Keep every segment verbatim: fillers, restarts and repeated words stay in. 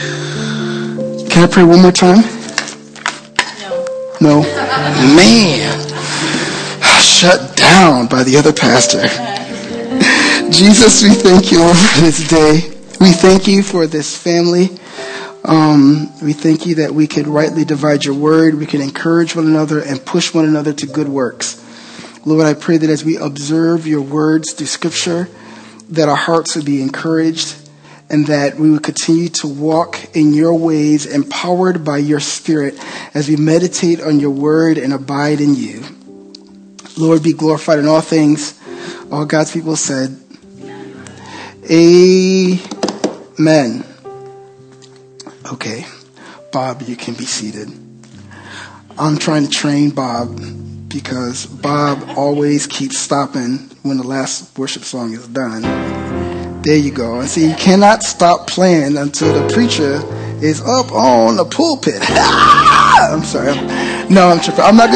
Can I pray one more time? No. No? Man. Shut down by the other pastor. Jesus, we thank you, Lord, for this day. We thank you for this family. Um, we thank you that we could rightly divide your word. We can encourage one another and push one another to good works. Lord, I pray that as we observe your words through Scripture, that our hearts would be encouraged and that we would continue to walk in your ways, empowered by your Spirit, as we meditate on your word and abide in you. Lord, be glorified in all things. All God's people said, Amen. Okay, Bob, you can be seated. I'm trying to train Bob because Bob always keeps stopping when the last worship song is done. There you go. And see, you cannot stop playing until the preacher is up on the pulpit. I'm sorry. I'm, no, I'm tripping. I'm not.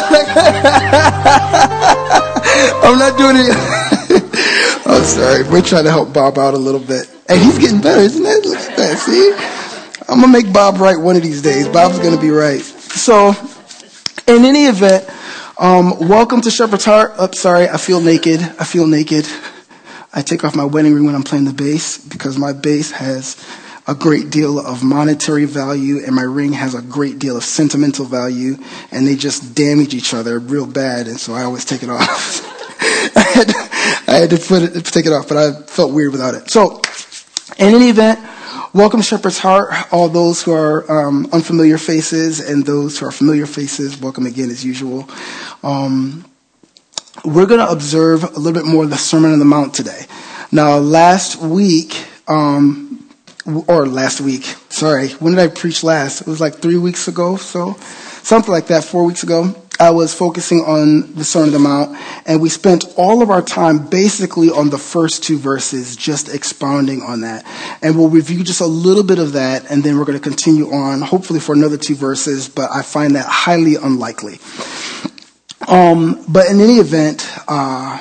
I'm not doing it. I'm sorry. We're trying to help Bob out a little bit, and he's getting better, isn't it? Look at that. See, I'm gonna make Bob right one of these days. Bob's gonna be right. So, in any event, um, welcome to Shepherd's Heart. Oh, sorry, I feel naked. I feel naked. I take off my wedding ring when I'm playing the bass because my bass has a great deal of monetary value and my ring has a great deal of sentimental value, and they just damage each other real bad, and so I always take it off. I, had to, I had to put it, take it off, but I felt weird without it. So, in any event, welcome Shepherd's Heart. All those who are um, unfamiliar faces and those who are familiar faces, welcome again as usual. Um, We're going to observe a little bit more of the Sermon on the Mount today. Now, last week, um, or last week, sorry, when did I preach last? It was like three weeks ago, so something like that, four weeks ago. I was focusing on the Sermon on the Mount, and we spent all of our time basically on the first two verses, just expounding on that. And we'll review just a little bit of that, and then we're going to continue on, hopefully for another two verses, but I find that highly unlikely. Um, but in any event, uh,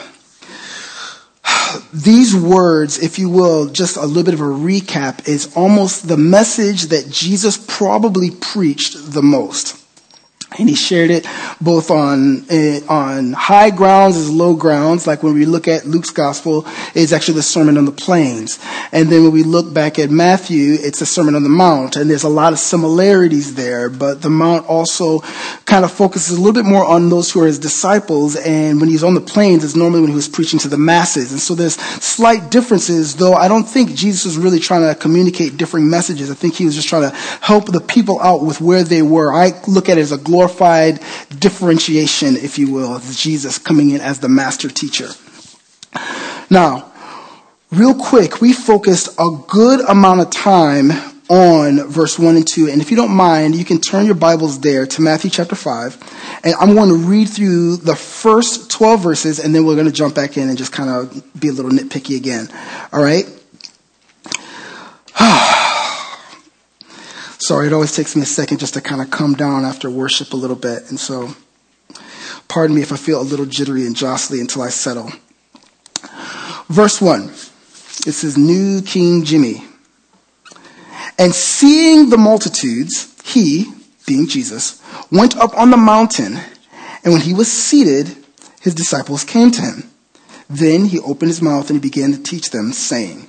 these words, if you will, just a little bit of a recap, is almost the message that Jesus probably preached the most. And he shared it both on uh, on high grounds as low grounds. Like when we look at Luke's gospel, it's actually the Sermon on the Plains. And then when we look back at Matthew, it's the Sermon on the Mount. And there's a lot of similarities there. But the Mount also kind of focuses a little bit more on those who are his disciples. And when he's on the plains, it's normally when he was preaching to the masses. And so there's slight differences, though I don't think Jesus was really trying to communicate differing messages. I think he was just trying to help the people out with where they were. I look at it as a glorified differentiation, if you will, of Jesus coming in as the master teacher. Now, real quick, we focused a good amount of time on verse one and two. And if you don't mind, you can turn your Bibles there to Matthew chapter five. And I'm going to read through the first twelve verses, and then we're going to jump back in and just kind of be a little nitpicky again. All right? Sorry, it always takes me a second just to kind of come down after worship a little bit. And so, pardon me if I feel a little jittery and jostly until I settle. Verse one. This is New King Jimmy. And seeing the multitudes, he, being Jesus, went up on the mountain. And when he was seated, his disciples came to him. Then he opened his mouth and he began to teach them, saying,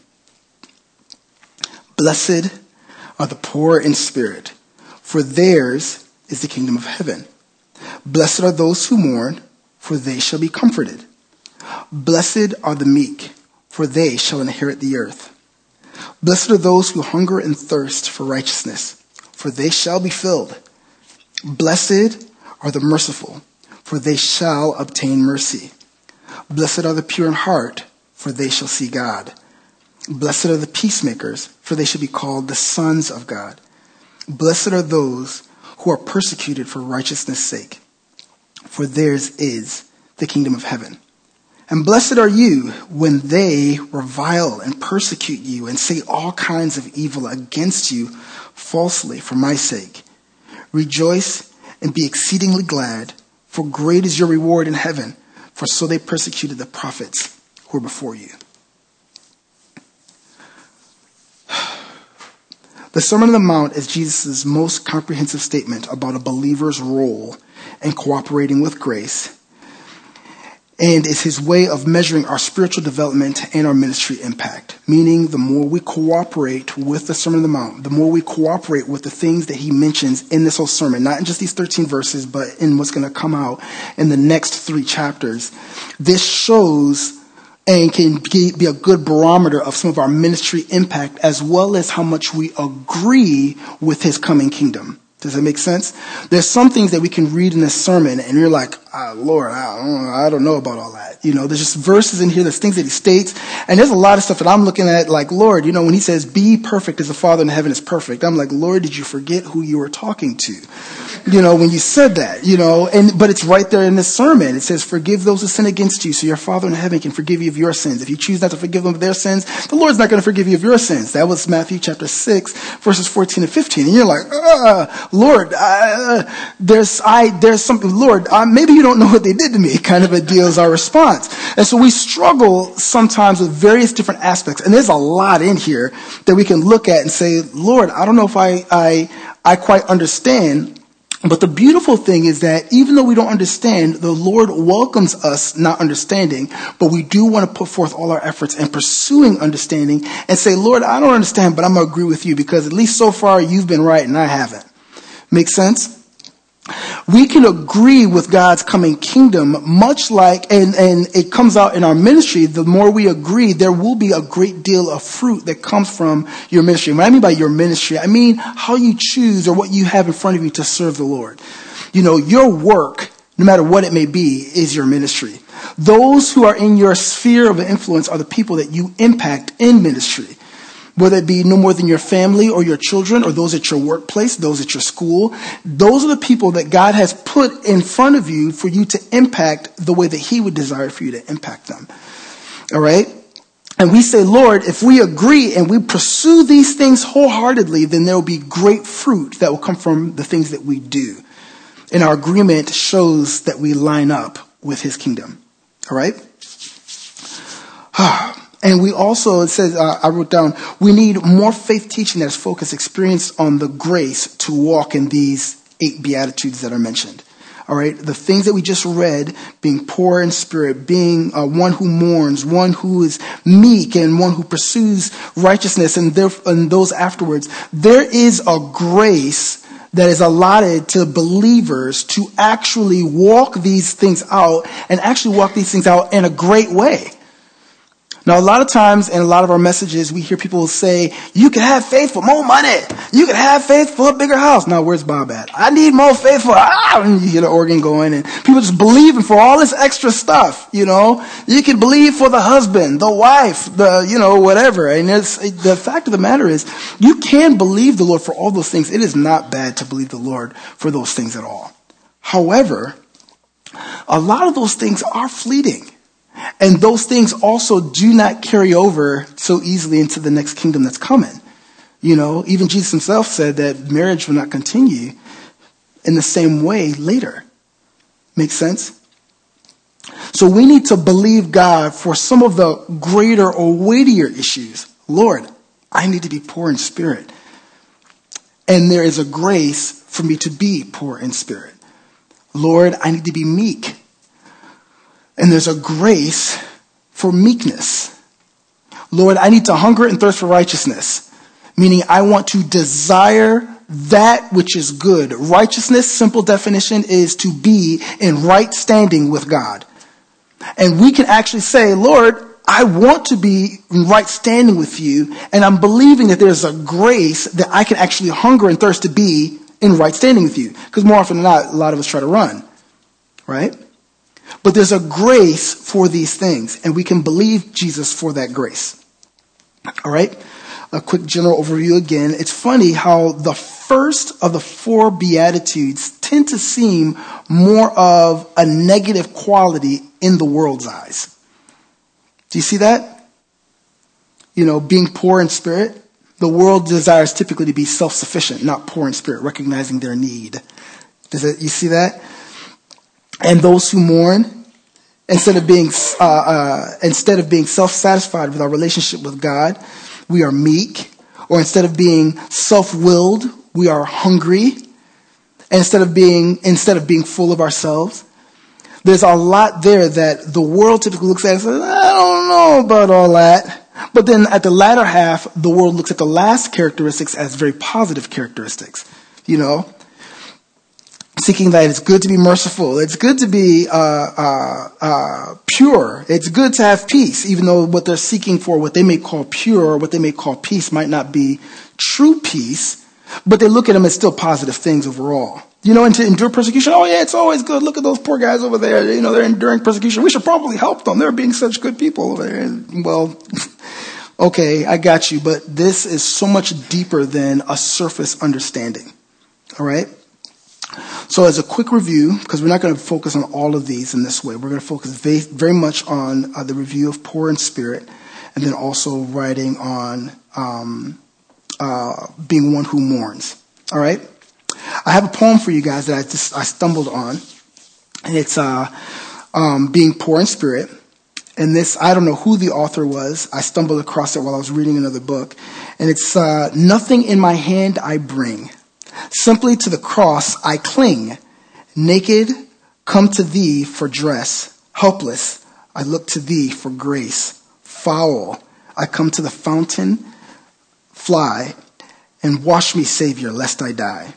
Blessed are the poor in spirit, for theirs is the kingdom of heaven. Blessed are those who mourn, for they shall be comforted. Blessed are the meek, for they shall inherit the earth. Blessed are those who hunger and thirst for righteousness, for they shall be filled. Blessed are the merciful, for they shall obtain mercy. Blessed are the pure in heart, for they shall see God. Blessed are the peacemakers, for they shall be called the sons of God. Blessed are those who are persecuted for righteousness' sake, for theirs is the kingdom of heaven. And blessed are you when they revile and persecute you and say all kinds of evil against you falsely for my sake. Rejoice and be exceedingly glad, for great is your reward in heaven, for so they persecuted the prophets who were before you. The Sermon on the Mount is Jesus' most comprehensive statement about a believer's role in cooperating with grace, and is his way of measuring our spiritual development and our ministry impact. Meaning, the more we cooperate with the Sermon on the Mount, the more we cooperate with the things that he mentions in this whole sermon, not in just these thirteen verses, but in what's going to come out in the next three chapters. This shows and can be a good barometer of some of our ministry impact, as well as how much we agree with his coming kingdom. Does that make sense? There's some things that we can read in this sermon and you're like, oh, Lord, I don't, I don't know about all that. You know, there's just verses in here, there's things that he states. And there's a lot of stuff that I'm looking at like, Lord, you know, when he says, be perfect as the Father in heaven is perfect. I'm like, Lord, did you forget who you were talking to? You know, when you said that, you know, and, but it's right there in this sermon. It says, forgive those who sin against you so your Father in heaven can forgive you of your sins. If you choose not to forgive them of their sins, the Lord's not going to forgive you of your sins. That was Matthew chapter six, verses fourteen and fifteen. And you're like, ah, Lord, uh, there's, I, there's something, Lord, uh, maybe you don't know what they did to me, kind of a deal is our response. And so we struggle sometimes with various different aspects. And there's a lot in here that we can look at and say, Lord, I don't know if I, I, I quite understand. But the beautiful thing is that even though we don't understand, the Lord welcomes us not understanding, but we do want to put forth all our efforts in pursuing understanding and say, Lord, I don't understand, but I'm going to agree with you because at least so far you've been right and I haven't. Make sense? We can agree with God's coming kingdom, much like, and, and it comes out in our ministry, the more we agree, there will be a great deal of fruit that comes from your ministry. What I mean by your ministry, I mean how you choose or what you have in front of you to serve the Lord. You know, your work, no matter what it may be, is your ministry. Those who are in your sphere of influence are the people that you impact in ministry. Whether it be no more than your family or your children or those at your workplace, those at your school. Those are the people that God has put in front of you for you to impact the way that he would desire for you to impact them. All right? And we say, Lord, if we agree and we pursue these things wholeheartedly, then there will be great fruit that will come from the things that we do. And our agreement shows that we line up with his kingdom. All right? And we also, it says, uh, I wrote down, we need more faith teaching that is focused, experience on the grace to walk in these eight beatitudes that are mentioned. All right. The things that we just read, being poor in spirit, being uh, one who mourns, one who is meek, and one who pursues righteousness, and, there, and those afterwards. There is a grace that is allotted to believers to actually walk these things out and actually walk these things out in a great way. Now, a lot of times in a lot of our messages, we hear people say, you can have faith for more money. You can have faith for a bigger house. Now, where's Bob at? I need more faith for, ah, and you hear the organ going and people just believing for all this extra stuff, you know. You can believe for the husband, the wife, the, you know, whatever. And it's, the fact of the matter is, you can believe the Lord for all those things. It is not bad to believe the Lord for those things at all. However, a lot of those things are fleeting. And those things also do not carry over so easily into the next kingdom that's coming. You know, even Jesus himself said that marriage will not continue in the same way later. Make sense? So we need to believe God for some of the greater or weightier issues. Lord, I need to be poor in spirit. And there is a grace for me to be poor in spirit. Lord, I need to be meek. And there's a grace for meekness. Lord, I need to hunger and thirst for righteousness. Meaning I want to desire that which is good. Righteousness, simple definition, is to be in right standing with God. And we can actually say, Lord, I want to be in right standing with you. And I'm believing that there's a grace that I can actually hunger and thirst to be in right standing with you. Because more often than not, a lot of us try to run. Right? But there's a grace for these things, and we can believe Jesus for that grace. All right? A quick general overview again. It's funny how the first of the four Beatitudes tend to seem more of a negative quality in the world's eyes. Do you see that? You know, being poor in spirit. The world desires typically to be self-sufficient, not poor in spirit, recognizing their need. Does it, you see that? And those who mourn, instead of being uh, uh, instead of being self-satisfied with our relationship with God, we are meek. Or instead of being self-willed, we are hungry. And instead of being, instead of being full of ourselves. There's a lot there that the world typically looks at and says, I don't know about all that. But then at the latter half, the world looks at the last characteristics as very positive characteristics. You know, seeking that it's good to be merciful. It's good to be uh, uh, uh, pure. It's good to have peace, even though what they're seeking for, what they may call pure, or what they may call peace, might not be true peace. But they look at them as still positive things overall. You know, and to endure persecution, oh yeah, it's always good. Look at those poor guys over there. You know, they're enduring persecution. We should probably help them. They're being such good people over there. And, well, okay, I got you. But this is so much deeper than a surface understanding. All right? So as a quick review, because we're not going to focus on all of these in this way. We're going to focus very, very much on uh, the review of poor in spirit, and then also writing on um, uh, being one who mourns. All right? I have a poem for you guys that I just I stumbled on, and it's uh, um, being poor in spirit. And this, I don't know who the author was. I stumbled across it while I was reading another book, and it's uh, nothing in my hand I bring, simply to the cross I cling. Naked, come to thee for dress. Helpless, I look to thee for grace. Foul, I come to the fountain, fly, and wash me, Savior, lest I die.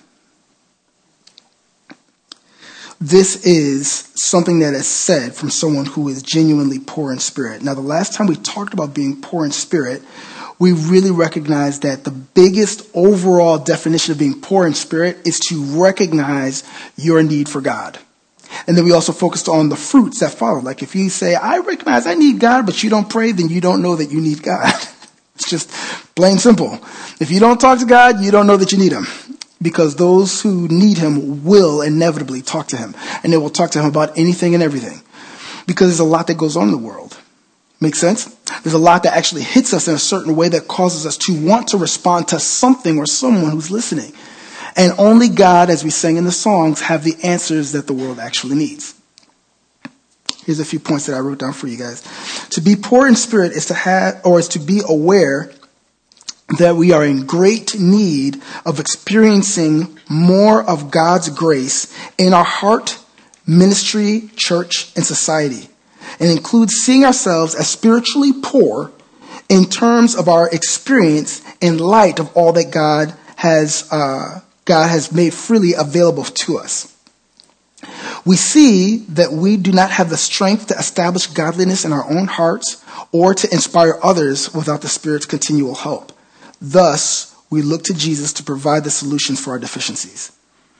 This is something that is said from someone who is genuinely poor in spirit. Now, the last time we talked about being poor in spirit, we really recognized that the biggest overall definition of being poor in spirit is to recognize your need for God. And then we also focused on the fruits that follow. Like if you say, I recognize I need God, but you don't pray, then you don't know that you need God. It's just plain simple. If you don't talk to God, you don't know that you need him. Because those who need him will inevitably talk to him. And they will talk to him about anything and everything. Because there's a lot that goes on in the world. Make sense? There's a lot that actually hits us in a certain way that causes us to want to respond to something or someone who's listening. And only God, as we sang in the songs, have the answers that the world actually needs. Here's a few points that I wrote down for you guys. To be poor in spirit is to have, or is to be aware that we are in great need of experiencing more of God's grace in our heart, ministry, church, and society. And includes seeing ourselves as spiritually poor in terms of our experience in light of all that God has, uh, God has made freely available to us. We see that we do not have the strength to establish godliness in our own hearts or to inspire others without the Spirit's continual help. Thus, we look to Jesus to provide the solutions for our deficiencies.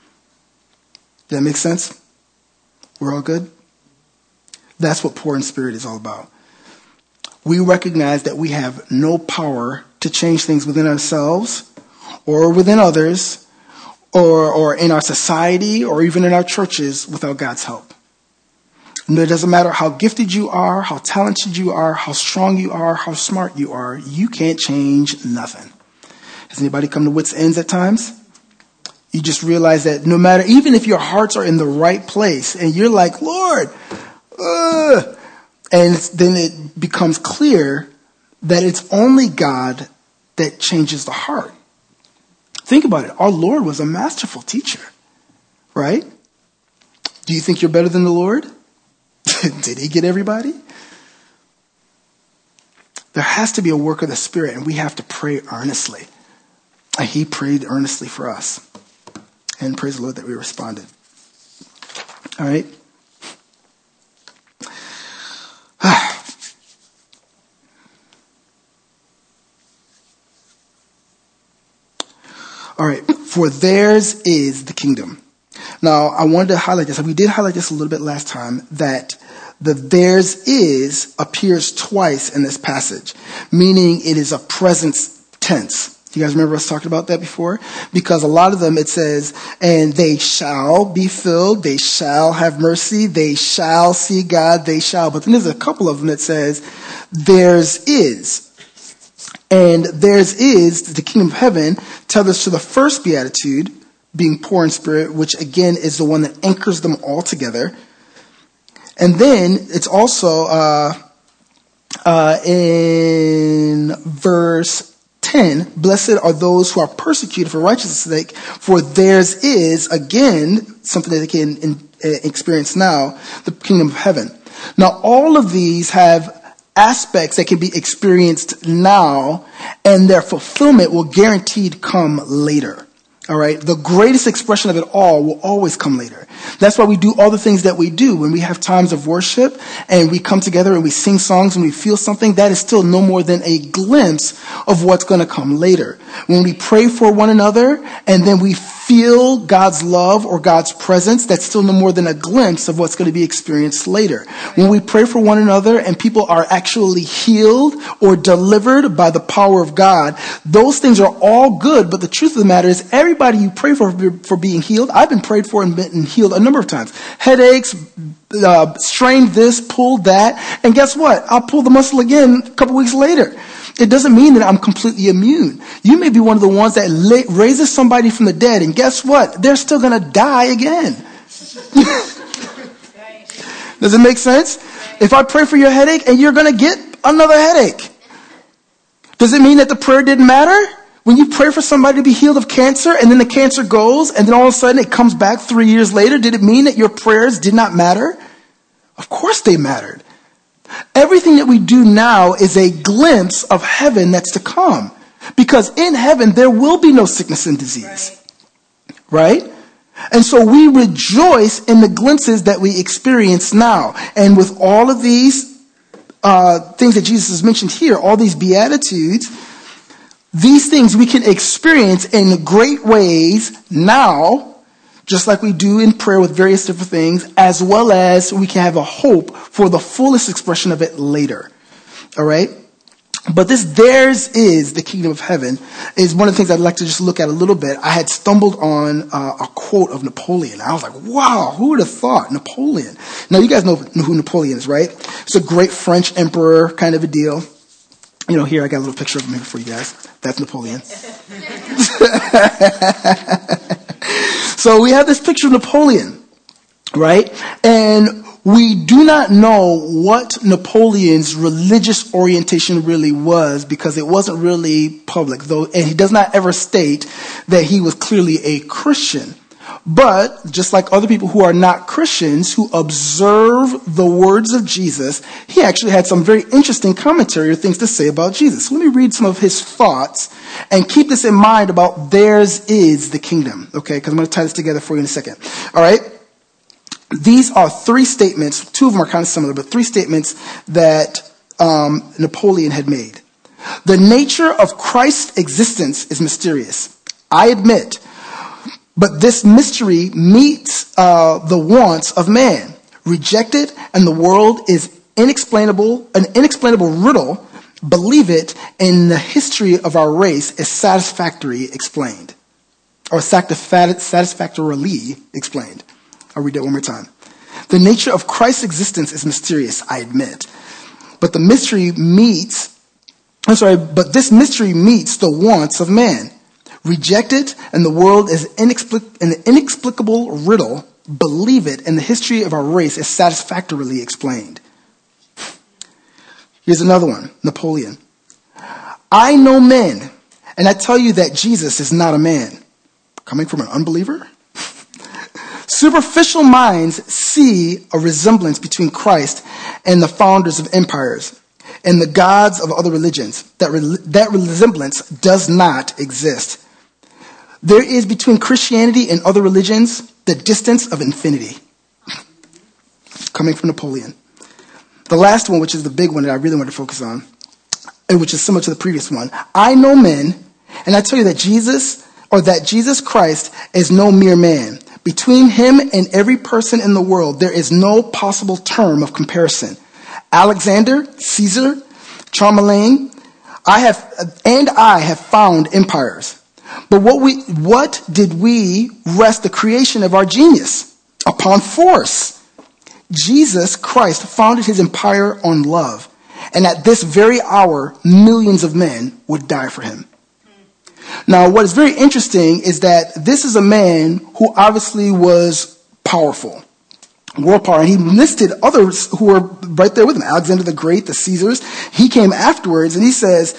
Does that make sense? We're all good? That's what poor in spirit is all about. We recognize that we have no power to change things within ourselves or within others or, or in our society or even in our churches without God's help. And it doesn't matter how gifted you are, how talented you are, how strong you are, how smart you are. You can't change nothing. Has anybody come to wit's ends at times? You just realize that no matter, even if your hearts are in the right place and you're like, Lord, uh, and it's, then it becomes clear that it's only God that changes the heart. Think about it. Our Lord was a masterful teacher, right? Do you think you're better than the Lord? Did he get everybody? There has to be a work of the Spirit, and we have to pray earnestly. And he prayed earnestly for us. And praise the Lord that we responded. All right? All right. For theirs is the kingdom. Now, I wanted to highlight this. We did highlight this a little bit last time, that the theirs is appears twice in this passage, meaning it is a present tense. You guys remember us talking about that before? Because a lot of them it says, and they shall be filled, they shall have mercy, they shall see God, they shall. But then there's a couple of them that says, theirs is. And theirs is, the kingdom of heaven, tethers to the first beatitude, being poor in spirit, which again is the one that anchors them all together. And then it's also uh, uh, in verse ten, blessed are those who are persecuted for righteousness' sake, for theirs is, again, something that they can in, uh, experience now, the kingdom of heaven. Now, all of these have aspects that can be experienced now, and their fulfillment will guaranteed come later. All right. The greatest expression of it all will always come later. That's why we do all the things that we do. When we have times of worship and we come together and we sing songs and we feel something, that is still no more than a glimpse of what's going to come later. When we pray for one another and then we feel God's love or God's presence, that's still no more than a glimpse of what's going to be experienced later. When we pray for one another and people are actually healed or delivered by the power of God, those things are all good. But the truth of the matter is, everybody you pray for for being healed, I've been prayed for and been healed a number of times. Headaches, uh, strained this, pulled that, and guess what? I'll pull the muscle again a couple weeks later. It doesn't mean that I'm completely immune. You may be one of the ones that la- raises somebody from the dead, and guess what? They're still going to die again. Does it make sense? If I pray for your headache and you're going to get another headache, does it mean that the prayer didn't matter? When you pray for somebody to be healed of cancer and then the cancer goes and then all of a sudden it comes back three years later, did it mean that your prayers did not matter? Of course they mattered. Everything that we do now is a glimpse of heaven that's to come. Because in heaven, there will be no sickness and disease. Right? right? And so we rejoice in the glimpses that we experience now. And with all of these uh, things that Jesus has mentioned here, all these beatitudes, these things we can experience in great ways now, just like we do in prayer with various different things, as well as we can have a hope for the fullest expression of it later. All right? But this theirs is the kingdom of heaven is one of the things I'd like to just look at a little bit. I had stumbled on uh, a quote of Napoleon. I was like, wow, who would have thought? Napoleon. Now, you guys know who Napoleon is, right? It's a great French emperor kind of a deal. You know, here I got a little picture of him here for you guys. That's Napoleon. So we have this picture of Napoleon, right? And we do not know what Napoleon's religious orientation really was because it wasn't really public, though, and he does not ever state that he was clearly a Christian. But just like other people who are not Christians, who observe the words of Jesus, he actually had some very interesting commentary or things to say about Jesus. So let me read some of his thoughts and keep this in mind about theirs is the kingdom. Okay, because I'm going to tie this together for you in a second. All right. These are three statements. Two of them are kind of similar, but three statements that um, Napoleon had made. The nature of Christ's existence is mysterious. I admit. But this mystery meets uh, the wants of man. Rejected, and the world is inexplainable, an inexplainable riddle. Believe it, in the history of our race is satisfactorily explained. Or satisfactorily explained. I'll read that one more time. The nature of Christ's existence is mysterious, I admit. But the mystery meets, I'm sorry, but this mystery meets the wants of man. Rejected, and the world is inexplic- an inexplicable riddle. Believe it, and the history of our race is satisfactorily explained. Here's another one, Napoleon. I know men, and I tell you that Jesus is not a man. Coming from an unbeliever? Superficial minds see a resemblance between Christ and the founders of empires and the gods of other religions. That, re- that resemblance does not exist. There is between Christianity and other religions the distance of infinity. Coming from Napoleon. The last one, which is the big one that I really want to focus on, and which is similar to the previous one. I know men, and I tell you that Jesus, or that Jesus Christ is no mere man. Between him and every person in the world, there is no possible term of comparison. Alexander, Caesar, Charlemagne, I have, and I have found empires. But what we, what did we rest the creation of our genius? Upon force. Jesus Christ founded his empire on love. And at this very hour, millions of men would die for him. Now, what is very interesting is that this is a man who obviously was powerful. World power. And he listed others who were right there with him. Alexander the Great, the Caesars. He came afterwards and he says,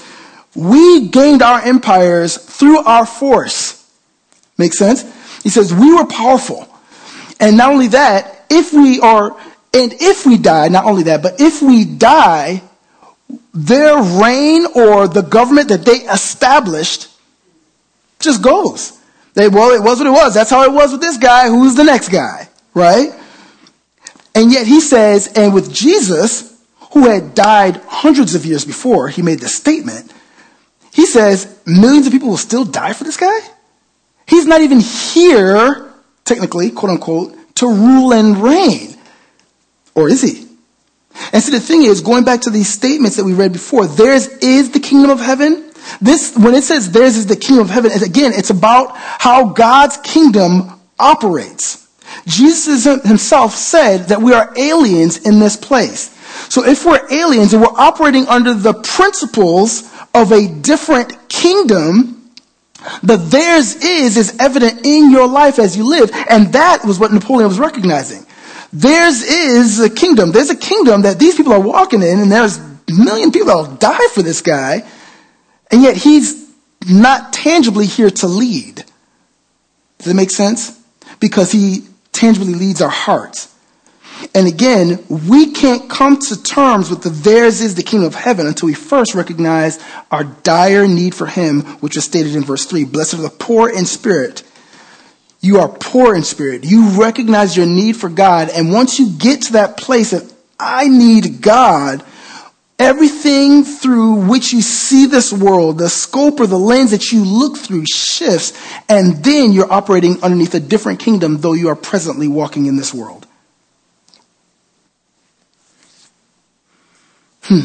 We gained our empires through our force. Make sense? He says we were powerful. And not only that, if we are, and if we die, not only that, but if we die, their reign or the government that they established just goes. They, well, it was what it was. That's how it was with this guy. Who's the next guy? Right? And yet he says, and with Jesus, who had died hundreds of years before he made this statement, he says millions of people will still die for this guy? He's not even here, technically, quote unquote, to rule and reign. Or is he? And so the thing is, going back to these statements that we read before, theirs is the kingdom of heaven. This, when it says theirs is the kingdom of heaven, again, it's about how God's kingdom operates. Jesus himself said that we are aliens in this place. So if we're aliens and we're operating under the principles of a different kingdom, the theirs is is evident in your life as you live. And that was what Napoleon was recognizing. Theirs is a kingdom. There's a kingdom that these people are walking in, and there's a million people that will die for this guy. And yet he's not tangibly here to lead. Does that make sense? Because he tangibly leads our hearts. And again, we can't come to terms with the theirs is the kingdom of heaven until we first recognize our dire need for him, which is stated in verse three. Blessed are the poor in spirit. You are poor in spirit. You recognize your need for God. And once you get to that place that I need God, everything through which you see this world, the scope or the lens that you look through shifts, and then you're operating underneath a different kingdom, though you are presently walking in this world. Hmm.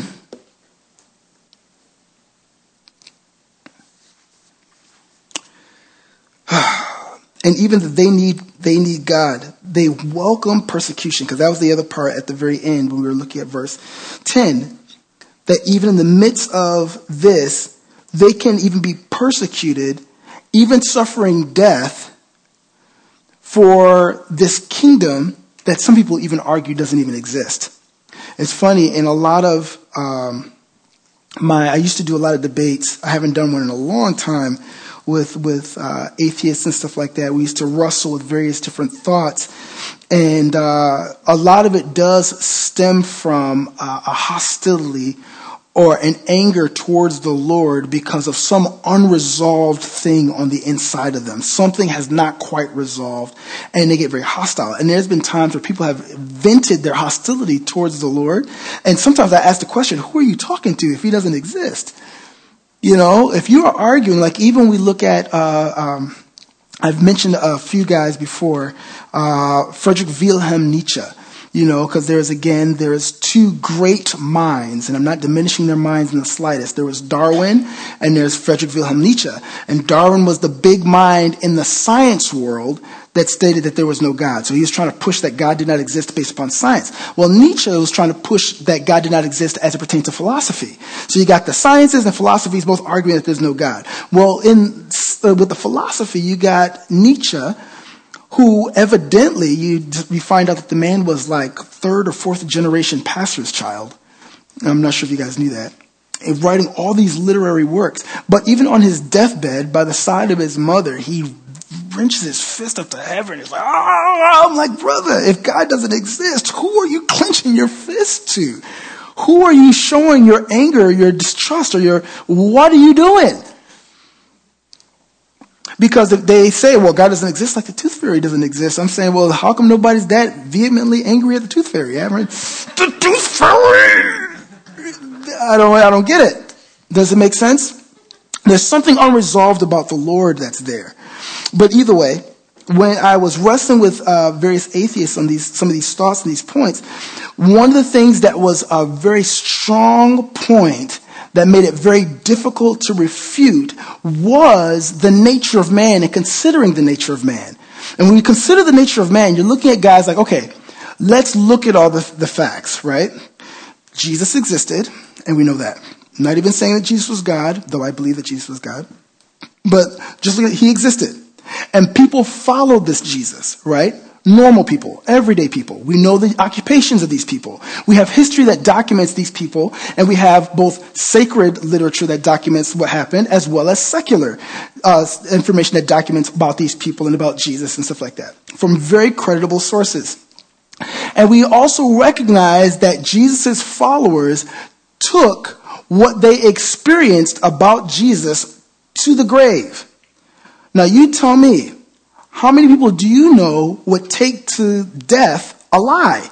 And even that they need they need God. They welcome persecution, because that was the other part at the very end when we were looking at verse ten. That even in the midst of this, they can even be persecuted, even suffering death for this kingdom that some people even argue doesn't even exist. It's funny, in a lot of um, my, I used to do a lot of debates. I haven't done one in a long time with with uh, atheists and stuff like that. We used to wrestle with various different thoughts. And uh, a lot of it does stem from uh, a hostility or an anger towards the Lord because of some unresolved thing on the inside of them. Something has not quite resolved, and they get very hostile. And there's been times where people have vented their hostility towards the Lord. And sometimes I ask the question, who are you talking to if he doesn't exist? You know, if you are arguing, like even we look at, uh, um, I've mentioned a few guys before, uh, Friedrich Wilhelm Nietzsche. You know, because there's, again, there's two great minds, and I'm not diminishing their minds in the slightest. There was Darwin, and there's Friedrich Wilhelm Nietzsche. And Darwin was the big mind in the science world that stated that there was no God. So he was trying to push that God did not exist based upon science. Well, Nietzsche was trying to push that God did not exist as it pertains to philosophy. So you got the sciences and philosophies both arguing that there's no God. Well, in uh, with the philosophy, you got Nietzsche, who evidently, you, you find out that the man was like third or fourth generation pastor's child. I'm not sure if you guys knew that. And writing all these literary works. But even on his deathbed, by the side of his mother, he wrenches his fist up to heaven. He's like, oh, I'm like, brother, if God doesn't exist, who are you clenching your fist to? Who are you showing your anger, your distrust, or your, what are you doing? Because if they say, well, God doesn't exist, like the tooth fairy doesn't exist. I'm saying, well, how come nobody's that vehemently angry at the tooth fairy? Yeah, right? The tooth fairy! I don't, I don't get it. Does it make sense? There's something unresolved about the Lord that's there. But either way, when I was wrestling with uh, various atheists on these, some of these thoughts and these points, one of the things that was a very strong point that made it very difficult to refute was the nature of man and considering the nature of man. And when you consider the nature of man, you're looking at guys like, okay, let's look at all the, the facts, right? Jesus existed, and we know that. I'm not even saying that Jesus was God, though I believe that Jesus was God. But just look at, he existed. And people followed this Jesus, right? normal people, everyday people. We know the occupations of these people. We have history that documents these people, and we have both sacred literature that documents what happened, as well as secular uh, information that documents about these people and about Jesus and stuff like that, from very credible sources. And we also recognize that Jesus' followers took what they experienced about Jesus to the grave. Now you tell me, how many people do you know would take to death a lie?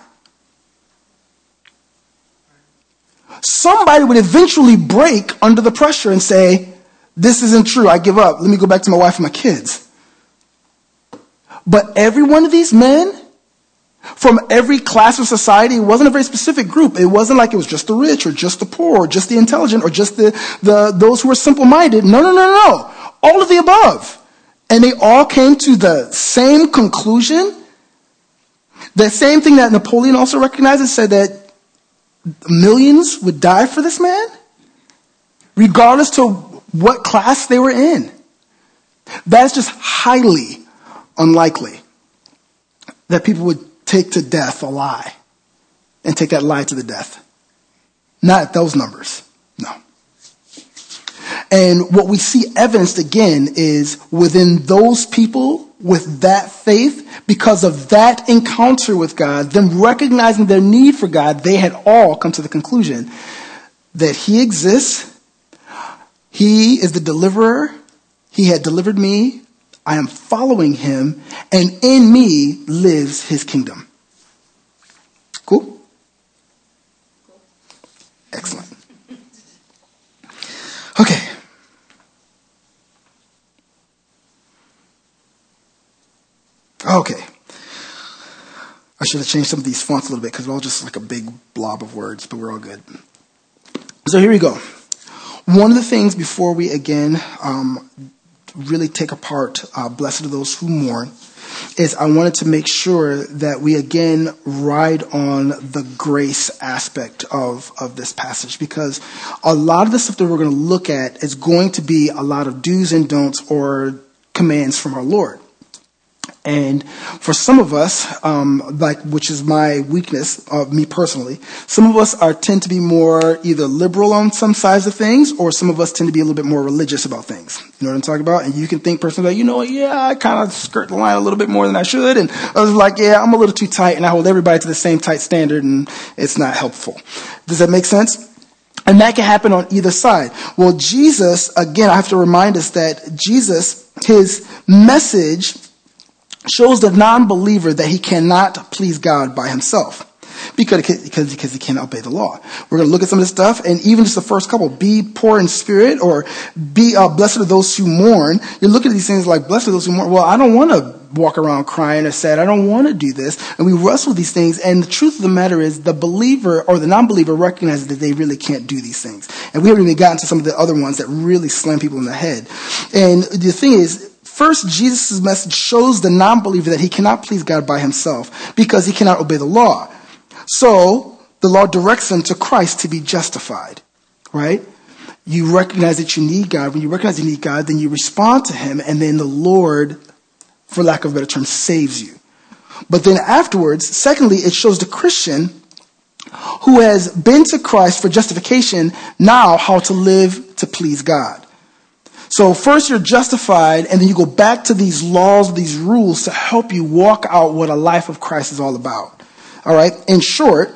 Somebody would eventually break under the pressure and say, this isn't true, I give up, let me go back to my wife and my kids. But every one of these men, from every class of society, it wasn't a very specific group. It wasn't like it was just the rich or just the poor or just the intelligent or just the, the those who were simple-minded. No, no, no, no. All of the above. And they all came to the same conclusion. The same thing that Napoleon also recognized and said that millions would die for this man, regardless to what class they were in. That's just highly unlikely that people would take to death a lie and take that lie to the death. Not at those numbers. No. And what we see evidenced again is within those people with that faith, because of that encounter with God, them recognizing their need for God, they had all come to the conclusion that He exists. He is the deliverer. He had delivered me. I am following Him, and in me lives His kingdom. Cool? Excellent. Okay. Okay. I should have changed some of these fonts a little bit because they're all just like a big blob of words, but we're all good. So here we go. One of the things before we again um, really take apart uh, Blessed are those who mourn is I wanted to make sure that we again ride on the grace aspect of, of this passage, because a lot of the stuff that we're going to look at is going to be a lot of do's and don'ts or commands from our Lord. And for some of us, um, like which is my weakness, of me personally, some of us are tend to be more either liberal on some sides of things, or some of us tend to be a little bit more religious about things. You know what I'm talking about? And you can think personally, like, you know what, yeah, I kind of skirt the line a little bit more than I should. And I was like, yeah, I'm a little too tight, and I hold everybody to the same tight standard, and it's not helpful. Does that make sense? And that can happen on either side. Well, Jesus, again, I have to remind us that Jesus, his message shows the non-believer that he cannot please God by himself because, because, because he can't obey the law. We're going to look at some of this stuff, and even just the first couple, be poor in spirit, or be uh, blessed are those who mourn. You're looking at these things like, blessed are those who mourn. Well, I don't want to walk around crying or sad. I don't want to do this. And we wrestle with these things, and the truth of the matter is the believer or the non-believer recognizes that they really can't do these things. And we haven't even gotten to some of the other ones that really slam people in the head. And the thing is, first, Jesus' message shows the non-believer that he cannot please God by himself because he cannot obey the law. So, the law directs him to Christ to be justified, right? You recognize that you need God. When you recognize you need God, then you respond to him, and then the Lord, for lack of a better term, saves you. But then afterwards, secondly, it shows the Christian who has been to Christ for justification now how to live to please God. So first you're justified, and then you go back to these laws, these rules to help you walk out what a life of Christ is all about. All right. In short,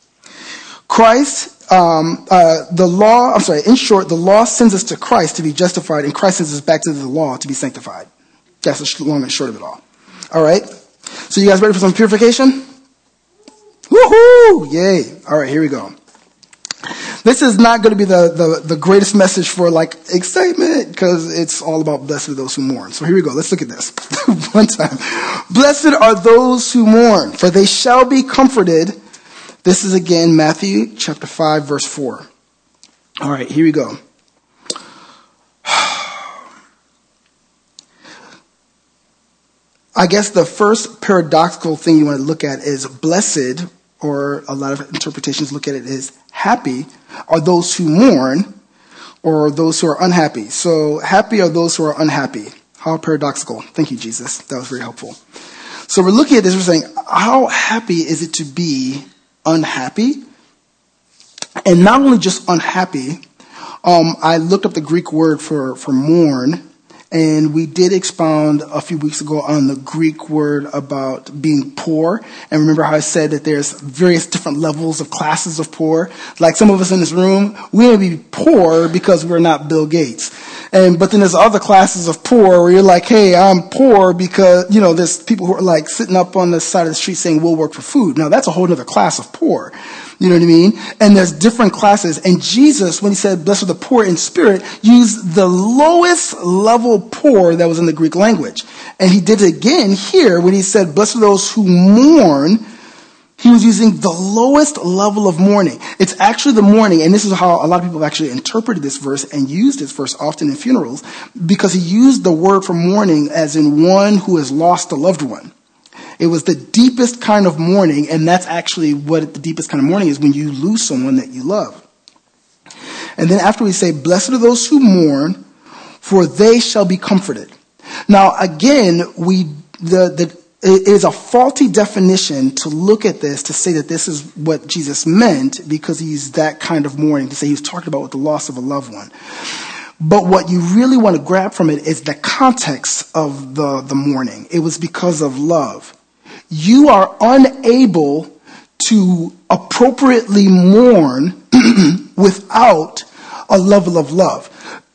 Christ, um, uh, the law, I'm sorry, in short, the law sends us to Christ to be justified, and Christ sends us back to the law to be sanctified. That's the long and short of it all. All right. So you guys ready for some purification? Woohoo! Yay. All right, here we go. This is not going to be the, the, the greatest message for like excitement, because it's all about blessed are those who mourn. So here we go. Let's look at this one time. Blessed are those who mourn, for they shall be comforted. This is again Matthew chapter five, verse four. All right, here we go. I guess the first paradoxical thing you want to look at is blessed, or a lot of interpretations look at it as happy are those who mourn, or those who are unhappy. So happy are those who are unhappy. How paradoxical. Thank you, Jesus. That was very helpful. So we're looking at this, we're saying, how happy is it to be unhappy? And not only just unhappy, um, I looked up the Greek word for, for mourn, and we did expound a few weeks ago on the Greek word about being poor. And remember how I said that there's various different levels of classes of poor? Like some of us in this room, we may be poor because we're not Bill Gates. And, but then there's other classes of poor where you're like, hey, I'm poor because, you know, there's people who are like sitting up on the side of the street saying we'll work for food. Now that's a whole other class of poor. You know what I mean? And there's different classes. And Jesus, when he said, blessed are the poor in spirit, used the lowest level poor that was in the Greek language. And he did it again here when he said, blessed are those who mourn. He was using the lowest level of mourning. It's actually the mourning, and this is how a lot of people have actually interpreted this verse and used this verse often in funerals, because he used the word for mourning as in one who has lost a loved one. It was the deepest kind of mourning, and that's actually what the deepest kind of mourning is, when you lose someone that you love. And then after we say, blessed are those who mourn, for they shall be comforted. Now, again, we the the it is a faulty definition to look at this to say that this is what Jesus meant, because he used that kind of mourning to say he was talking about with the loss of a loved one. But what you really want to grab from it is the context of the, the mourning. It was because of love. You are unable to appropriately mourn without a level of love.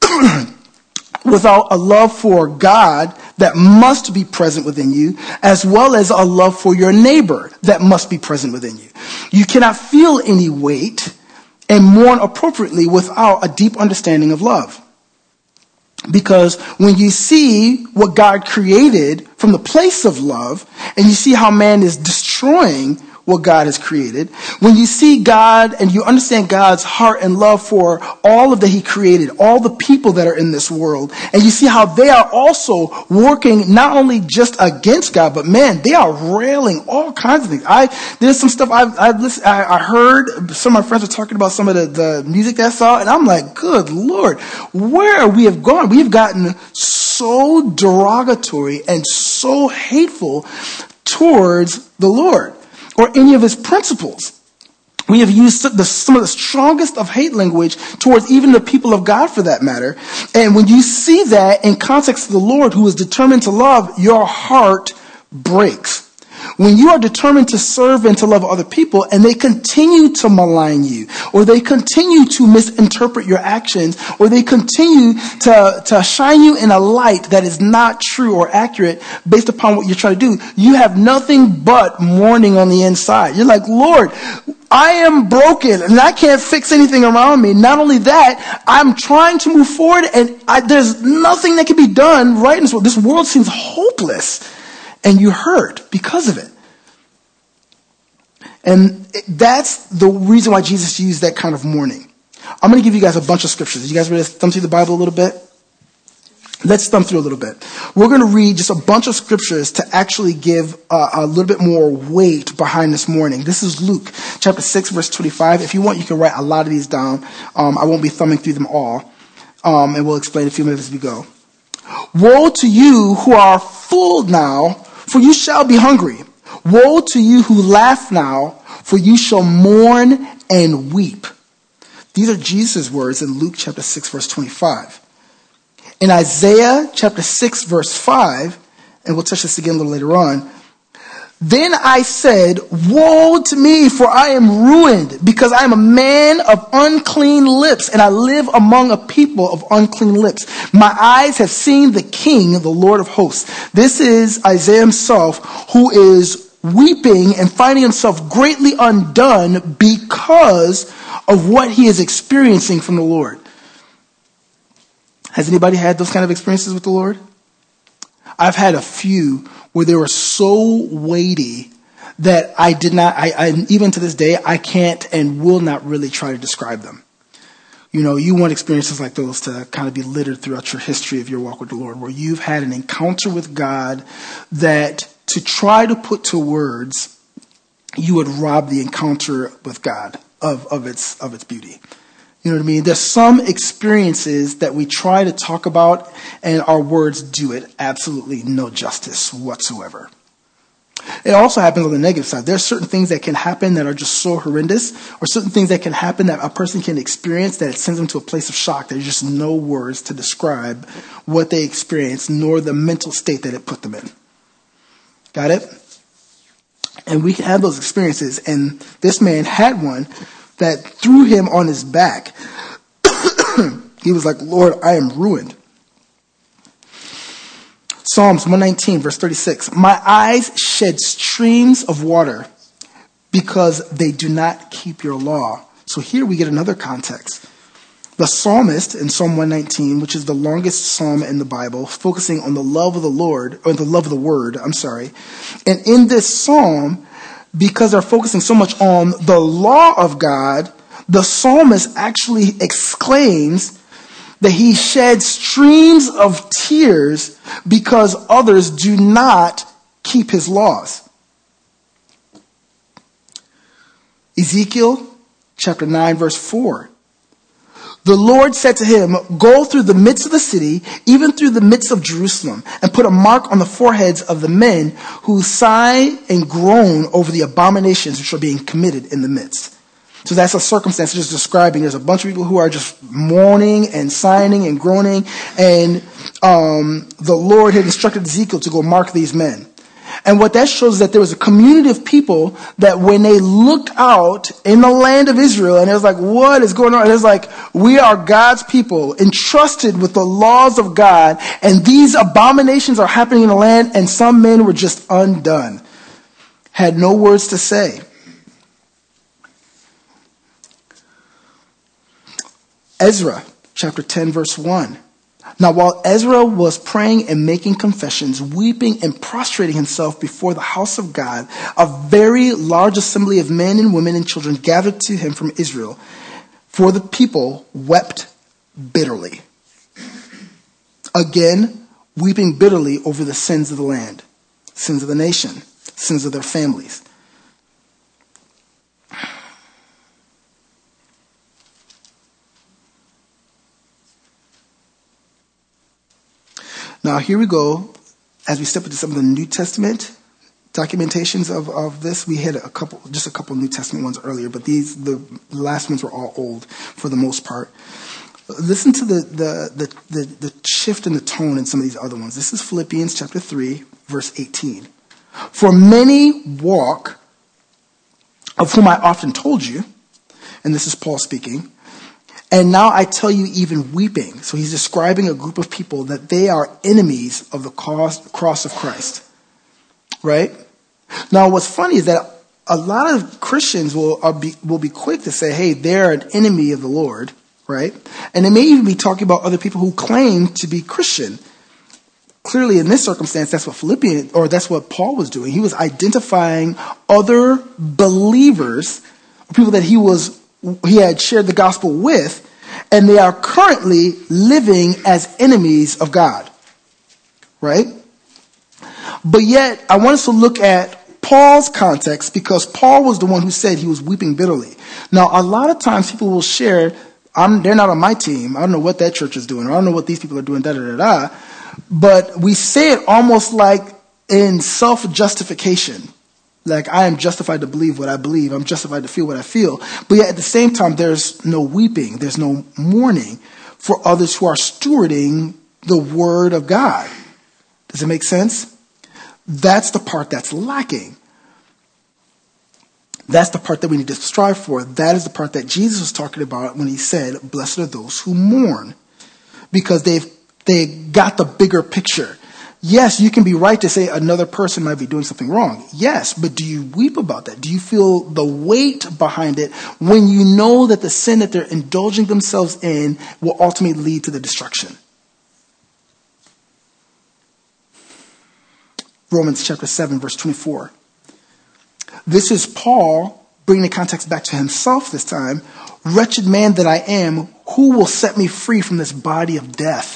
Without a love for God that must be present within you, as well as a love for your neighbor that must be present within you. You cannot feel any weight and mourn appropriately without a deep understanding of love. Because when you see what God created from the place of love, and you see how man is destroying what God has created, when you see God and you understand God's heart and love for all of that he created, all the people that are in this world, and you see how they are also working not only just against God, but man, they are railing all kinds of things. I there's some stuff I've, I've listened, I, I heard some of my friends are talking about some of the, the music that's out, and I'm like, good Lord, where we have gone? We've gotten so derogatory and so hateful towards the Lord, or any of his principles. We have used the, some of the strongest of hate language towards even the people of God, for that matter. And when you see that in context of the Lord, who is determined to love, your heart breaks. When you are determined to serve and to love other people, and they continue to malign you, or they continue to misinterpret your actions, or they continue to, to shine you in a light that is not true or accurate based upon what you're trying to do, you have nothing but mourning on the inside. You're like, Lord, I am broken and I can't fix anything around me. Not only that, I'm trying to move forward, and I, there's nothing that can be done right in this world. This world seems hopeless. And you hurt because of it. And that's the reason why Jesus used that kind of mourning. I'm going to give you guys a bunch of scriptures. You guys ready to thumb through the Bible a little bit? Let's thumb through a little bit. We're going to read just a bunch of scriptures to actually give uh, a little bit more weight behind this mourning. This is Luke chapter six, verse twenty-five. If you want, you can write a lot of these down. Um, I won't be thumbing through them all. Um, and we'll explain a few minutes as we go. Woe to you who are full now, for you shall be hungry. Woe to you who laugh now, for you shall mourn and weep. These are Jesus' words in Luke chapter six, verse twenty-five. In Isaiah chapter six, verse five, and we'll touch this again a little later on, then I said, woe to me, for I am ruined, because I am a man of unclean lips, and I live among a people of unclean lips. My eyes have seen the King, the Lord of hosts. This is Isaiah himself, who is weeping and finding himself greatly undone because of what he is experiencing from the Lord. Has anybody had those kind of experiences with the Lord? I've had a few where they were so weighty that I did not, I, I even to this day, I can't and will not really try to describe them. You know, you want experiences like those to kind of be littered throughout your history of your walk with the Lord, where you've had an encounter with God that to try to put to words, you would rob the encounter with God of, of its of its beauty. You know what I mean? There's some experiences that we try to talk about, and our words do it absolutely no justice whatsoever. It also happens on the negative side. There are certain things that can happen that are just so horrendous, or certain things that can happen that a person can experience that it sends them to a place of shock. There's just no words to describe what they experienced, nor the mental state that it put them in. Got it? And we can have those experiences, and this man had one that threw him on his back. He was like, Lord, I am ruined. Psalms one nineteen, verse thirty-six. My eyes shed streams of water because they do not keep your law. So here we get another context. The psalmist in Psalm one nineteen, which is the longest psalm in the Bible, focusing on the love of the Lord, or the love of the word, I'm sorry. And in this psalm, because they're focusing so much on the law of God, the psalmist actually exclaims that he sheds streams of tears because others do not keep his laws. Ezekiel chapter nine, verse four. The Lord said to him, go through the midst of the city, even through the midst of Jerusalem, and put a mark on the foreheads of the men who sigh and groan over the abominations which are being committed in the midst. So that's a circumstance just describing there's a bunch of people who are just mourning and sighing and groaning, and um, the Lord had instructed Ezekiel to go mark these men. And what that shows is that there was a community of people that when they looked out in the land of Israel, and it was like, what is going on? And it's like, we are God's people entrusted with the laws of God, and these abominations are happening in the land, and some men were just undone, had no words to say. Ezra chapter ten, verse one. Now, while Ezra was praying and making confessions, weeping and prostrating himself before the house of God, a very large assembly of men and women and children gathered to him from Israel, for the people wept bitterly. Again, weeping bitterly over the sins of the land, sins of the nation, sins of their families. Now, here we go. As we step into some of the New Testament documentations of, of this, we had a couple, just a couple New Testament ones earlier, but these, the last ones were all old for the most part. Listen to the, the, the, the, the shift in the tone in some of these other ones. This is Philippians chapter three, verse eighteen. For many walk, of whom I often told you, and this is Paul speaking, and now I tell you even weeping. So he's describing a group of people that they are enemies of the cross of Christ. Right? Now what's funny is that a lot of Christians will, are be, will be quick to say, hey, they're an enemy of the Lord. Right? And they may even be talking about other people who claim to be Christian. Clearly in this circumstance, that's what Philippians, or that's what Paul was doing. He was identifying other believers, people that he was he had shared the gospel with, and they are currently living as enemies of God. Right? But yet, I want us to look at Paul's context, because Paul was the one who said he was weeping bitterly. Now, a lot of times people will share, I'm, they're not on my team. I don't know what that church is doing. Or I don't know what these people are doing, da da da da. But we say it almost like in self-justification. Like, I am justified to believe what I believe. I'm justified to feel what I feel. But yet at the same time, there's no weeping. There's no mourning for others who are stewarding the word of God. Does it make sense? That's the part that's lacking. That's the part that we need to strive for. That is the part that Jesus was talking about when he said, blessed are those who mourn. Because they've they got the bigger picture. Yes, you can be right to say another person might be doing something wrong. Yes, but do you weep about that? Do you feel the weight behind it when you know that the sin that they're indulging themselves in will ultimately lead to the destruction? Romans chapter seven, verse twenty-four. This is Paul bringing the context back to himself this time. Wretched man that I am, who will set me free from this body of death?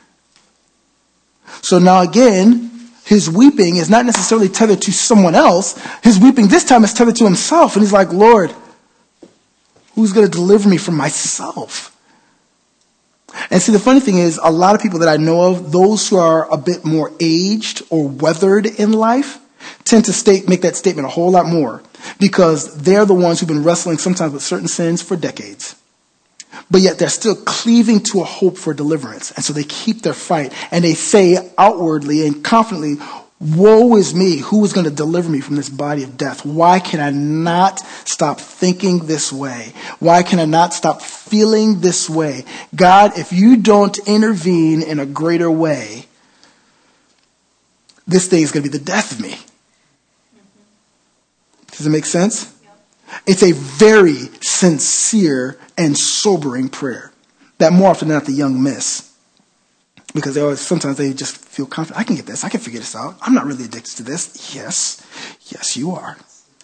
So now again, his weeping is not necessarily tethered to someone else. His weeping this time is tethered to himself. And he's like, Lord, who's going to deliver me from myself? And see, the funny thing is, a lot of people that I know of, those who are a bit more aged or weathered in life, tend to state, make that statement a whole lot more because they're the ones who've been wrestling sometimes with certain sins for decades. But yet they're still cleaving to a hope for deliverance. And so they keep their fight. And they say outwardly and confidently, woe is me. Who is going to deliver me from this body of death? Why can I not stop thinking this way? Why can I not stop feeling this way? God, if you don't intervene in a greater way, this thing is going to be the death of me. Does it make sense? It's a very sincere and sobering prayer that more often than not the young miss. Because they always, sometimes they just feel confident. I can get this. I can figure this out. I'm not really addicted to this. Yes. Yes, you are.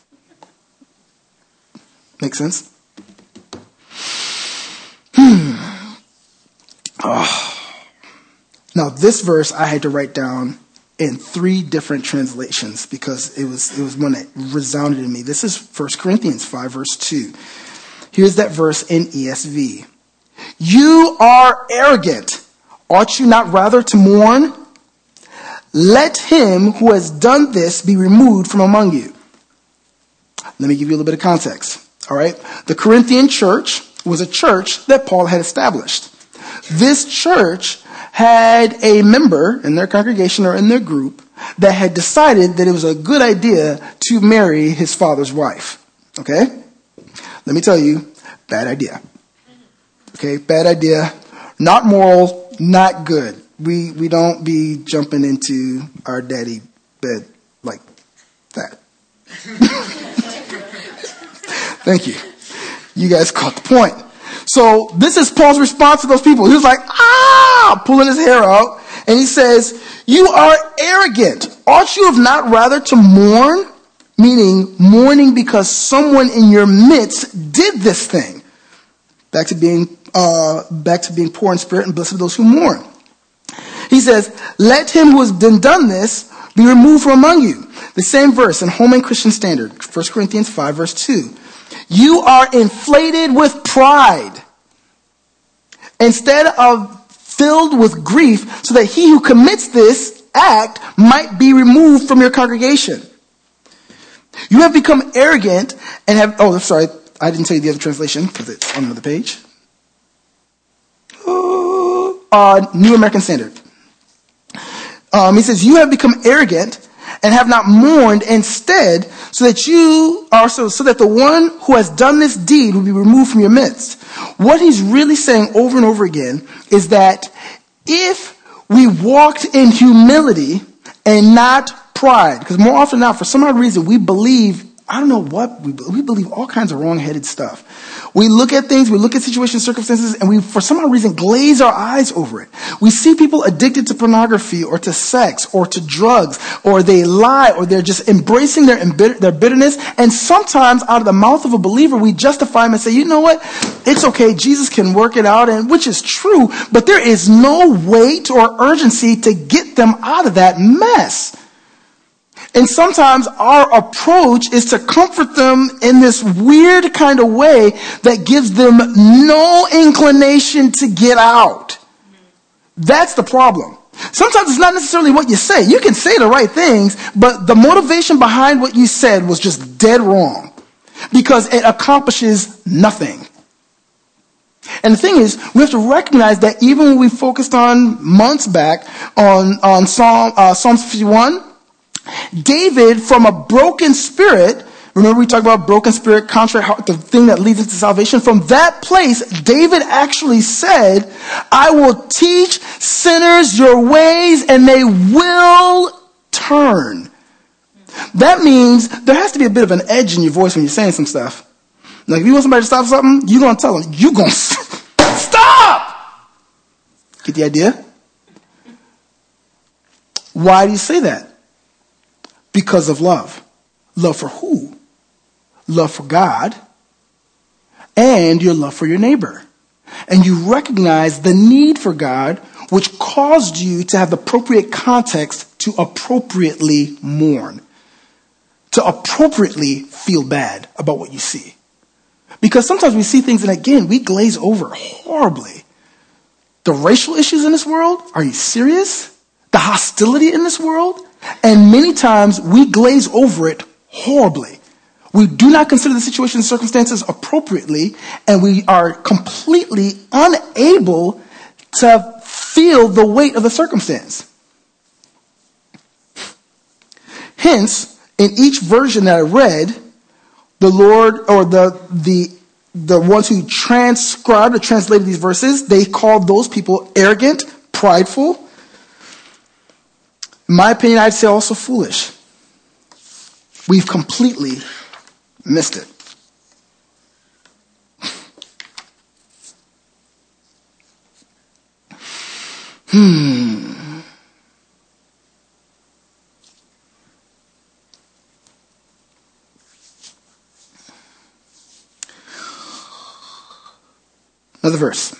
Make sense? Hmm. Oh. Now, this verse I had to write down in three different translations because it was it was one that resounded in me. This is First Corinthians five, verse two. Here's that verse in E S V. You are arrogant. Ought you not rather to mourn? Let him who has done this be removed from among you. Let me give you a little bit of context. All right. The Corinthian church was a church that Paul had established. This church had a member in their congregation or in their group that had decided that it was a good idea to marry his father's wife. Okay? Let me tell you, bad idea. Okay, bad idea. Not moral, not good. We we don't be jumping into our daddy bed like that. Thank you. You guys caught the point. So this is Paul's response to those people. He was like, ah, pulling his hair out. And he says, you are arrogant. Ought you have not rather to mourn? Meaning mourning because someone in your midst did this thing. Back to being, uh, back to being poor in spirit and blessed are those who mourn. He says, let him who has done, done this be removed from among you. The same verse in Holman Christian Standard, First Corinthians five, verse two. You are inflated with pride instead of filled with grief so that he who commits this act might be removed from your congregation. You have become arrogant and have, oh, sorry, I didn't tell you the other translation because it's on another page. Uh, New American Standard. Um, he says, you have become arrogant and have not mourned instead so that you are so, so that the one who has done this deed will be removed from your midst. What he's really saying over and over again is that if we walked in humility and not pride, because more often than not, for some odd reason, we believe, I don't know what, we, we believe all kinds of wrong-headed stuff. We look at things, we look at situations, circumstances, and we, for some odd reason, glaze our eyes over it. We see people addicted to pornography or to sex or to drugs, or they lie, or they're just embracing their, their bitterness. And sometimes out of the mouth of a believer, we justify them and say, you know what? It's okay. Jesus can work it out, and which is true, but there is no weight or urgency to get them out of that mess. And sometimes our approach is to comfort them in this weird kind of way that gives them no inclination to get out. That's the problem. Sometimes it's not necessarily what you say. You can say the right things, but the motivation behind what you said was just dead wrong because it accomplishes nothing. And the thing is, we have to recognize that even when we focused on months back on, on Psalm, uh, Psalms fifty-one, David, from a broken spirit, remember we talked about broken spirit, contrite heart, the thing that leads us to salvation. From that place, David actually said, I will teach sinners your ways and they will turn. That means there has to be a bit of an edge in your voice when you're saying some stuff. Like if you want somebody to stop something, you're going to tell them, you're going to stop! Get the idea? Why do you say that? Because of love. Love for who? Love for God and your love for your neighbor. And you recognize the need for God, which caused you to have the appropriate context to appropriately mourn, to appropriately feel bad about what you see. Because sometimes we see things and again, we glaze over horribly. The racial issues in this world, are you serious? The hostility in this world? And many times we glaze over it horribly. We do not consider the situation and circumstances appropriately, and we are completely unable to feel the weight of the circumstance. Hence, in each version that I read, the Lord, or the the the ones who transcribed or translated these verses, they called those people arrogant, prideful. In my opinion, I'd say also foolish. We've completely missed it. Hmm. Another verse.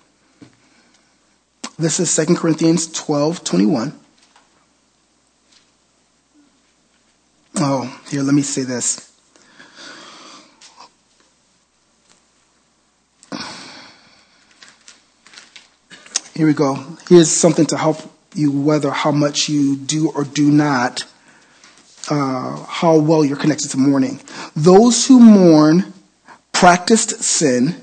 This is Second Corinthians twelve twenty-one. Oh, here, let me say this. Here we go. Here's something to help you whether how much you do or do not, uh, how well you're connected to mourning. Those who mourn practiced sin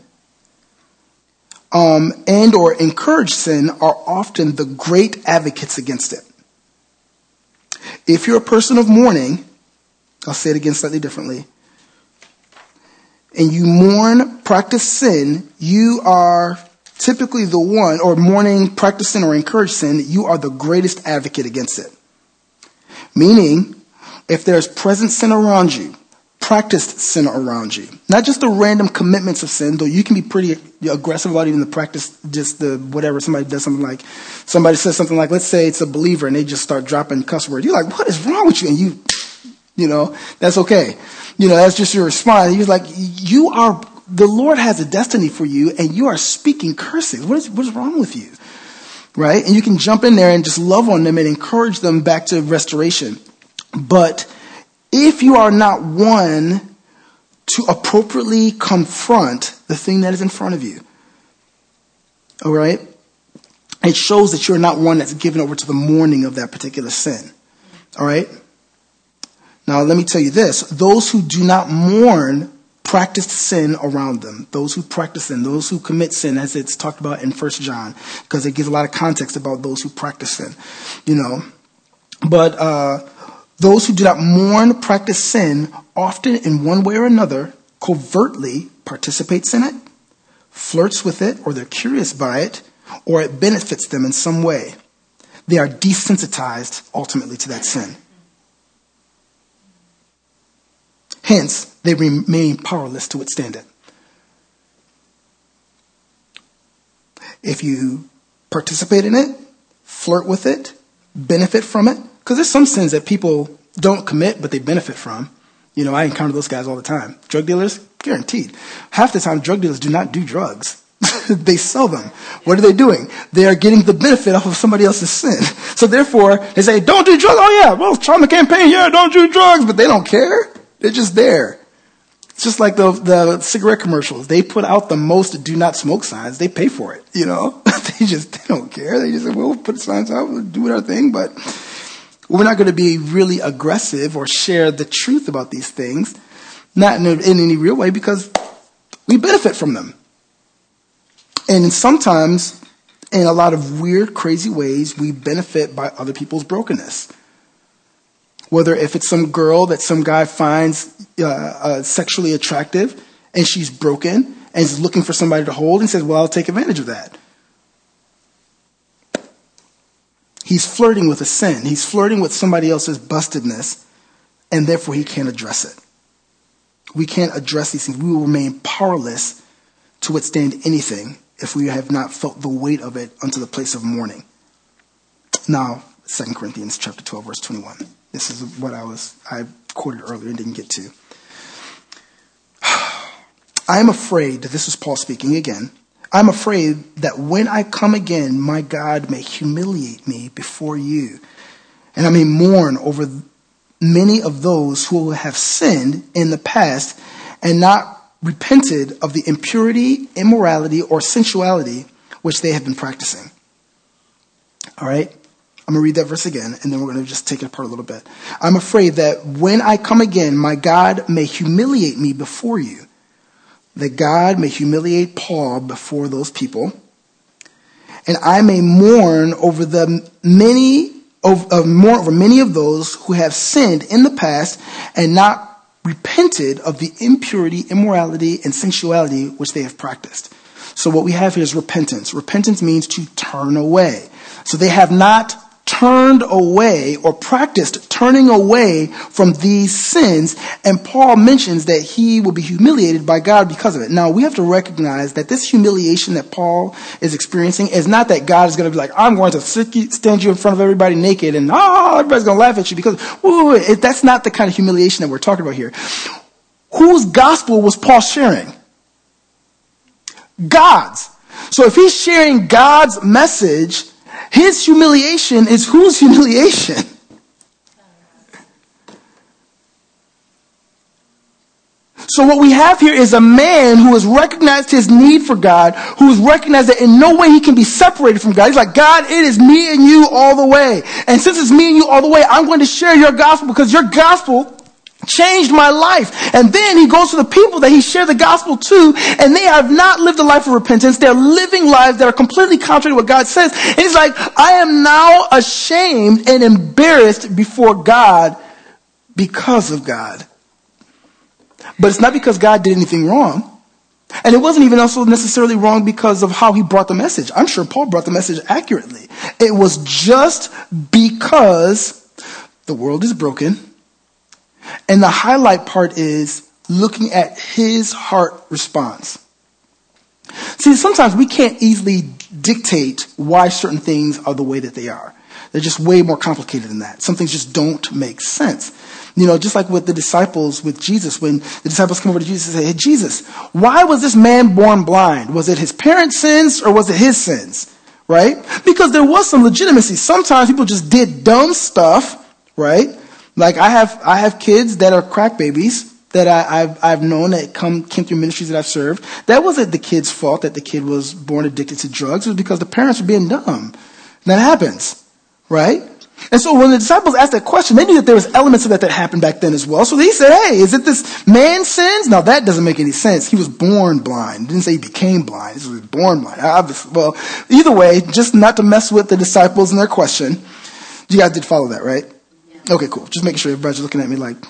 um, and or encourage sin are often the great advocates against it. If you're a person of mourning, I'll say it again slightly differently, and you mourn, practice sin, you are typically the one, or mourning, practice sin, or encourage sin, you are the greatest advocate against it. Meaning, if there's present sin around you, practiced sin around you, not just the random commitments of sin, though you can be pretty aggressive about even the practice, just the whatever, somebody does something like, somebody says something like, let's say it's a believer and they just start dropping cuss words. You're like, what is wrong with you? And you, you know, that's okay. You know, that's just your response. He's like, you are, the Lord has a destiny for you and you are speaking cursing. What is, what is wrong with you? Right? And you can jump in there and just love on them and encourage them back to restoration. But if you are not one to appropriately confront the thing that is in front of you, all right, it shows that you're not one that's given over to the mourning of that particular sin. All right? Now, let me tell you this. Those who do not mourn practice sin around them. Those who practice sin, those who commit sin, as it's talked about in First John, because it gives a lot of context about those who practice sin, you know. But uh, those who do not mourn practice sin often in one way or another covertly participates in it, flirts with it, or they're curious by it, or it benefits them in some way. They are desensitized ultimately to that sin. Hence, they remain powerless to withstand it. If you participate in it, flirt with it, benefit from it, because there's some sins that people don't commit, but they benefit from. You know, I encounter those guys all the time. Drug dealers, guaranteed. Half the time, drug dealers do not do drugs. They sell them. What are they doing? They are getting the benefit off of somebody else's sin. So therefore, they say, don't do drugs. Oh yeah, well, try the campaign. Yeah, don't do drugs. But they don't care. They're just there. It's just like the the cigarette commercials. They put out the most do not smoke signs. They pay for it, you know. They just they don't care. They just say, well, we'll put signs out, we'll do our thing, but we're not going to be really aggressive or share the truth about these things, not in, a, in any real way, because we benefit from them. And sometimes, in a lot of weird, crazy ways, we benefit by other people's brokenness. Whether if it's some girl that some guy finds uh, uh, sexually attractive and she's broken and is looking for somebody to hold and says, well, I'll take advantage of that. He's flirting with a sin. He's flirting with somebody else's bustedness, and therefore he can't address it. We can't address these things. We will remain powerless to withstand anything if we have not felt the weight of it unto the place of mourning. Now, Second Corinthians chapter twelve, verse twenty-one. This is what I was I quoted earlier and didn't get to. I am afraid, this is Paul speaking again, I'm afraid that when I come again, my God may humiliate me before you, and I may mourn over many of those who have sinned in the past and not repented of the impurity, immorality, or sensuality which they have been practicing. All right? I'm going to read that verse again, and then we're going to just take it apart a little bit. I'm afraid that when I come again, my God may humiliate me before you. That God may humiliate Paul before those people. And I may mourn over the many, over, mourn over many of those who have sinned in the past and not repented of the impurity, immorality, and sensuality which they have practiced. So what we have here is repentance. Repentance means to turn away. So they have not turned away or practiced turning away from these sins. And Paul mentions that he will be humiliated by God because of it. Now, we have to recognize that this humiliation that Paul is experiencing is not that God is going to be like, I'm going to stand you in front of everybody naked and oh, everybody's going to laugh at you because woo, it, that's not the kind of humiliation that we're talking about here. Whose gospel was Paul sharing? God's. So if he's sharing God's message, his humiliation is whose humiliation? So what we have here is a man who has recognized his need for God, who has recognized that in no way he can be separated from God. He's like, God, it is me and you all the way. And since it's me and you all the way, I'm going to share your gospel because your gospel changed my life. And then he goes to the people that he shared the gospel to, and they have not lived a life of repentance. They're living lives that are completely contrary to what God says. And he's like, I am now ashamed and embarrassed before God because of God. But it's not because God did anything wrong. And it wasn't even also necessarily wrong because of how he brought the message. I'm sure Paul brought the message accurately. It was just because the world is broken. And the highlight part is looking at his heart response. See, sometimes we can't easily dictate why certain things are the way that they are. They're just way more complicated than that. Some things just don't make sense. You know, just like with the disciples with Jesus, when the disciples come over to Jesus and say, hey, Jesus, why was this man born blind? Was it his parents' sins or was it his sins? Right? Because there was some legitimacy. Sometimes people just did dumb stuff, right? Like I have, I have kids that are crack babies that I, I've, I've known that come, came through ministries that I've served. That wasn't the kid's fault that the kid was born addicted to drugs. It was because the parents were being dumb. That happens, right? And so when the disciples asked that question, they knew that there was elements of that that happened back then as well. So they said, hey, is it this man's sins? Now that doesn't make any sense. He was born blind. It didn't say he became blind. He was born blind. Obviously, well, either way, just not to mess with the disciples and their question. You guys did follow that, right? Okay, cool. Just making sure everybody's looking at me like.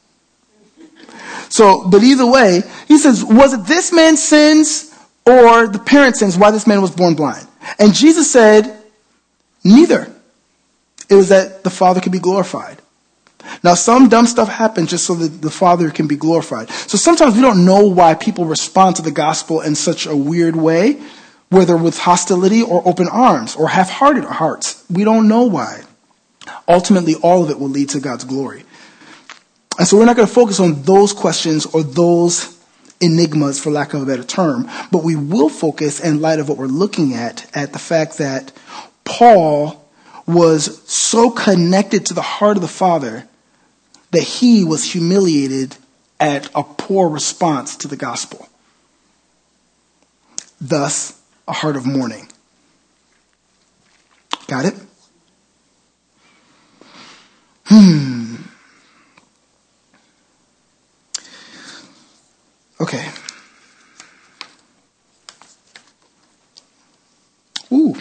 So, but either way, he says, was it this man's sins or the parents' sins why this man was born blind? And Jesus said, neither. It was that the Father could be glorified. Now, some dumb stuff happens just so that the Father can be glorified. So sometimes we don't know why people respond to the gospel in such a weird way, whether with hostility or open arms or half-hearted hearts. We don't know why. Ultimately, all of it will lead to God's glory. And so we're not going to focus on those questions or those enigmas, for lack of a better term, but we will focus, in light of what we're looking at, at the fact that Paul was so connected to the heart of the Father that he was humiliated at a poor response to the gospel. Thus, a heart of mourning. Got it? Hmm. Okay. Ooh.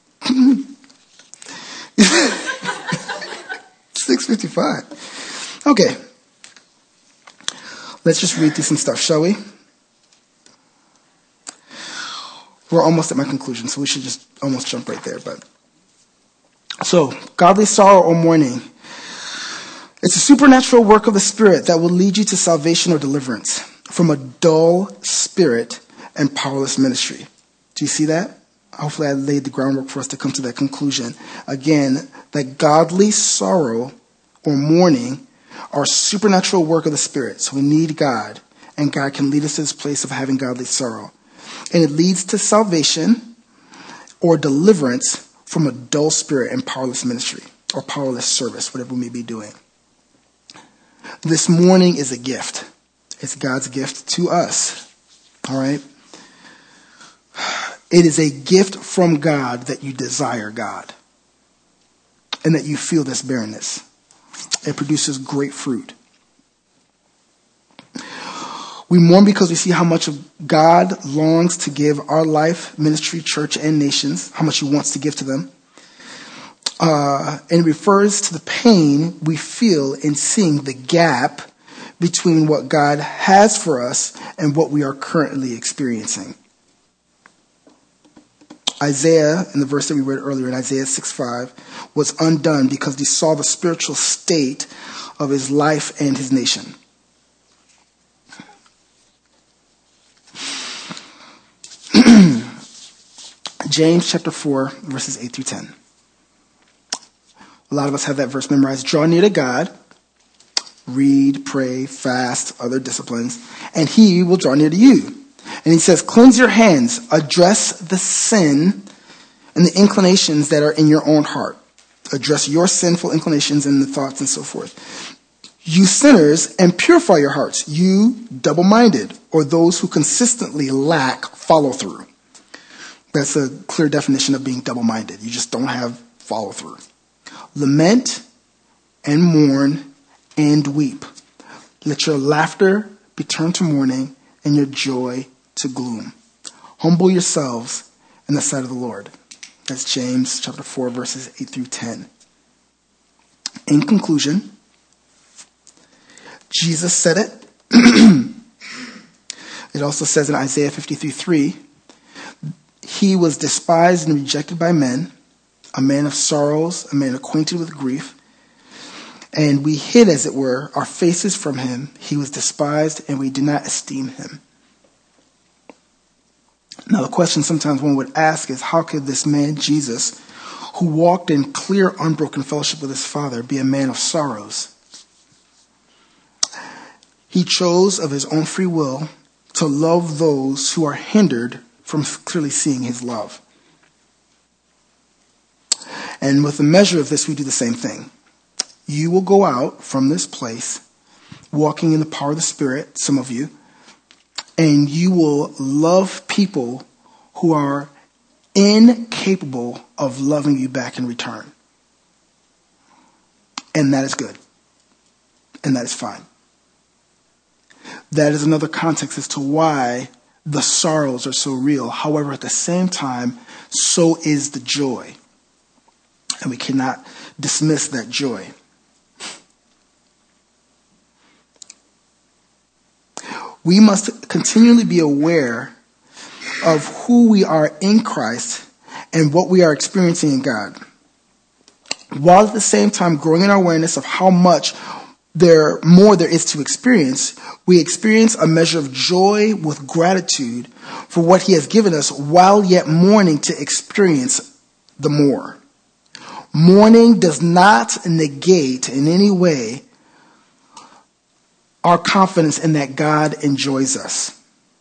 six fifty-five. Okay. Let's just read through some stuff, shall we? We're almost at my conclusion, so we should just almost jump right there. But so, godly sorrow or mourning. It's a supernatural work of the Spirit that will lead you to salvation or deliverance from a dull spirit and powerless ministry. Do you see that? Hopefully I laid the groundwork for us to come to that conclusion. Again, that godly sorrow or mourning are supernatural work of the Spirit. So we need God, and God can lead us to this place of having godly sorrow. And it leads to salvation or deliverance from a dull spirit and powerless ministry or powerless service, whatever we may be doing. This mourning is a gift. It's God's gift to us. All right? It is a gift from God that you desire God. and that you feel this barrenness. It produces great fruit. We mourn because we see how much of God longs to give our life, ministry, church, and nations, how much he wants to give to them. Uh, and it refers to the pain we feel in seeing the gap between what God has for us and what we are currently experiencing. Isaiah, in the verse that we read earlier in Isaiah six five, was undone because he saw the spiritual state of his life and his nation. James chapter four, verses eight through ten. A lot of us have that verse memorized. Draw near to God, read, pray, fast, other disciplines, and he will draw near to you. And he says, cleanse your hands, address the sin and the inclinations that are in your own heart. Address your sinful inclinations and the thoughts and so forth. You sinners, and purify your hearts, you double-minded, or those who consistently lack follow-through. That's a clear definition of being double-minded. You just don't have follow-through. Lament and mourn and weep. Let your laughter be turned to mourning and your joy to gloom. Humble yourselves in the sight of the Lord. That's James chapter four, verses eight through ten. In conclusion, Jesus said it. It also says in Isaiah fifty-three three, he was despised and rejected by men, a man of sorrows, a man acquainted with grief. And we hid, as it were, our faces from him. He was despised, and we did not esteem him. Now, the question sometimes one would ask is, how could this man, Jesus, who walked in clear, unbroken fellowship with his Father, be a man of sorrows? He chose of his own free will to love those who are hindered from clearly seeing his love. And with the measure of this, we do the same thing. You will go out from this place, walking in the power of the Spirit, some of you, and you will love people who are incapable of loving you back in return. And that is good. And that is fine. That is another context as to why the sorrows are so real. However, at the same time, so is the joy. And we cannot dismiss that joy. We must continually be aware of who we are in Christ and what we are experiencing in God, while at the same time growing in our awareness of how much there more there is to experience. We experience a measure of joy with gratitude for what he has given us, while yet mourning to experience the more. Mourning does not negate in any way our confidence in that God enjoys us.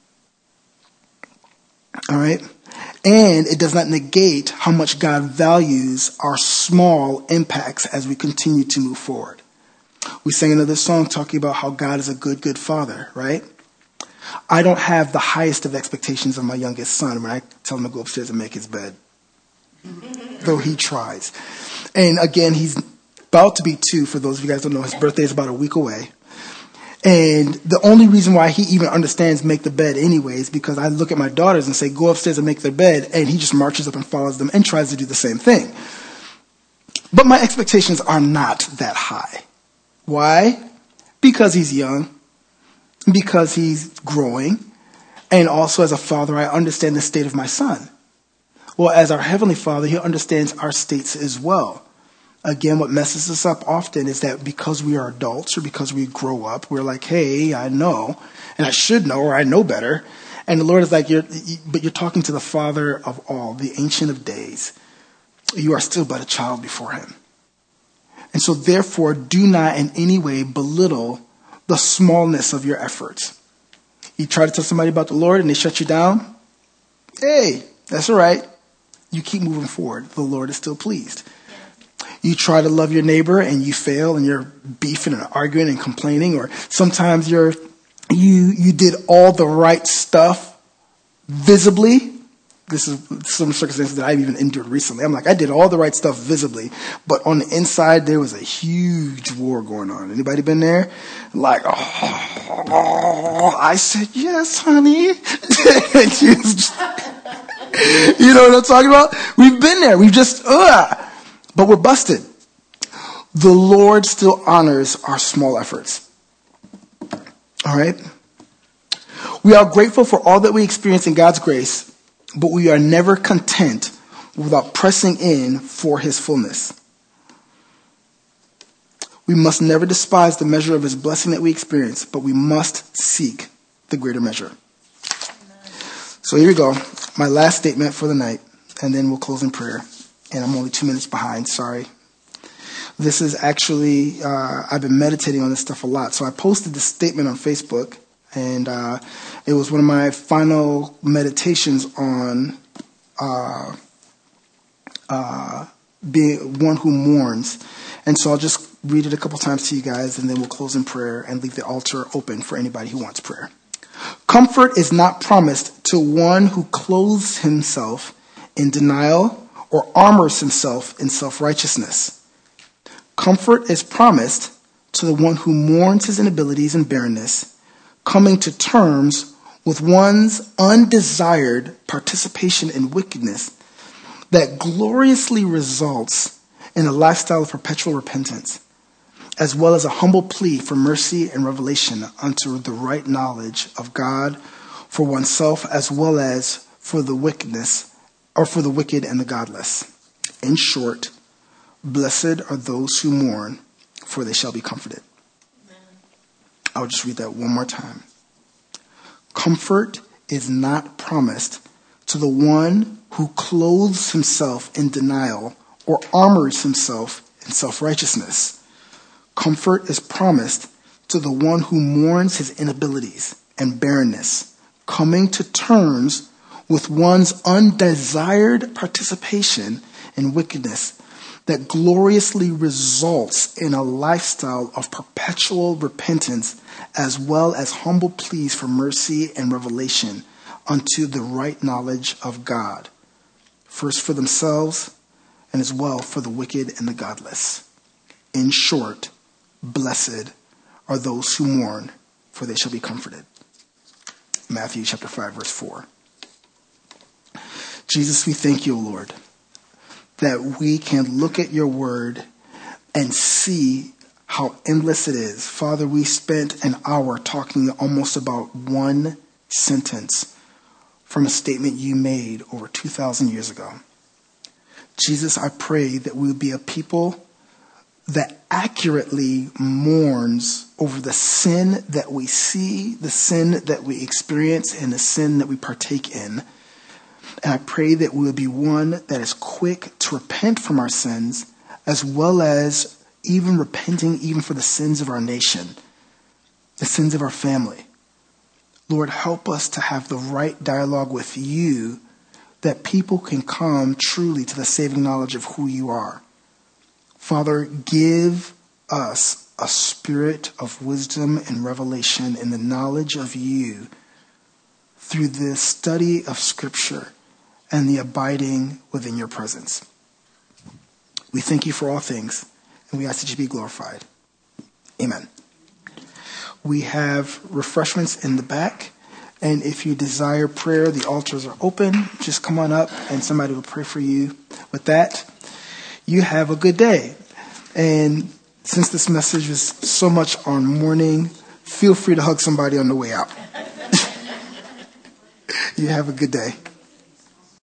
All right? And it does not negate how much God values our small impacts as we continue to move forward. We sang another song talking about how God is a good, good father, right? I don't have the highest of expectations of my youngest son when I tell him to go upstairs and make his bed, though he tries. And again, he's about to be two. For those of you guys who don't know, his birthday is about a week away. And the only reason why he even understands make the bed anyway is because I look at my daughters and say, go upstairs and make their bed. And he just marches up and follows them and tries to do the same thing. But my expectations are not that high. Why? Because he's young, because he's growing, and also as a father, I understand the state of my son. Well, as our Heavenly Father, he understands our states as well. Again, what messes us up often is that because we are adults or because we grow up, we're like, hey, I know, and I should know, or I know better. And the Lord is like, you're, but you're talking to the Father of all, the Ancient of Days. You are still but a child before him. And so therefore, do not in any way belittle the smallness of your efforts. You try to tell somebody about the Lord and they shut you down. Hey, that's all right. You keep moving forward. The Lord is still pleased. You try to love your neighbor and you fail and you're beefing and arguing and complaining, or sometimes you're, you, you did all the right stuff visibly, This is some circumstances that I've even endured recently. I'm like, I did all the right stuff visibly, but on the inside, there was a huge war going on. Anybody been there? Like, oh, I said, yes, honey. You know what I'm talking about? We've been there. We've just, ugh, but we're busted. The Lord still honors our small efforts. All right? We are grateful for all that we experience in God's grace, but we are never content without pressing in for his fullness. We must never despise the measure of his blessing that we experience, but we must seek the greater measure. So here we go. My last statement for the night, and then we'll close in prayer. And I'm only two minutes behind. Sorry. This is actually, uh, I've been meditating on this stuff a lot. So I posted this statement on Facebook. And uh, it was one of my final meditations on uh, uh, being one who mourns. And so I'll just read it a couple times to you guys, and then we'll close in prayer and leave the altar open for anybody who wants prayer. Comfort is not promised to one who clothes himself in denial or armors himself in self-righteousness. Comfort is promised to the one who mourns his inabilities and barrenness, coming to terms with one's undesired participation in wickedness that gloriously results in a lifestyle of perpetual repentance, as well as a humble plea for mercy and revelation unto the right knowledge of God for oneself, as well as for the wickedness, or for the wicked and the godless. In short, blessed are those who mourn, for they shall be comforted. I'll just read that one more time. Comfort is not promised to the one who clothes himself in denial or armors himself in self-righteousness. Comfort is promised to the one who mourns his inabilities and barrenness, coming to terms with one's undesired participation in wickedness that gloriously results in a lifestyle of perpetual repentance, as well as humble pleas for mercy and revelation unto the right knowledge of God, first for themselves and as well for the wicked and the godless. In short, blessed are those who mourn, for they shall be comforted. Matthew chapter five, verse four. Jesus, we thank you, O Lord, that we can look at your word and see how endless it is. Father, we spent an hour talking almost about one sentence from a statement you made over two thousand years ago. Jesus, I pray that we would be a people that accurately mourns over the sin that we see, the sin that we experience, and the sin that we partake in. And I pray that we would be one that is quick to repent from our sins, as well as even repenting even for the sins of our nation, the sins of our family. Lord, help us to have the right dialogue with you, that people can come truly to the saving knowledge of who you are. Father, give us a spirit of wisdom and revelation in the knowledge of you through the study of Scripture and the abiding within your presence. We thank you for all things, and we ask that you be glorified. Amen. We have refreshments in the back, and if you desire prayer, the altars are open. Just come on up, and somebody will pray for you. With that, you have a good day. And since this message is so much on mourning, feel free to hug somebody on the way out. You have a good day.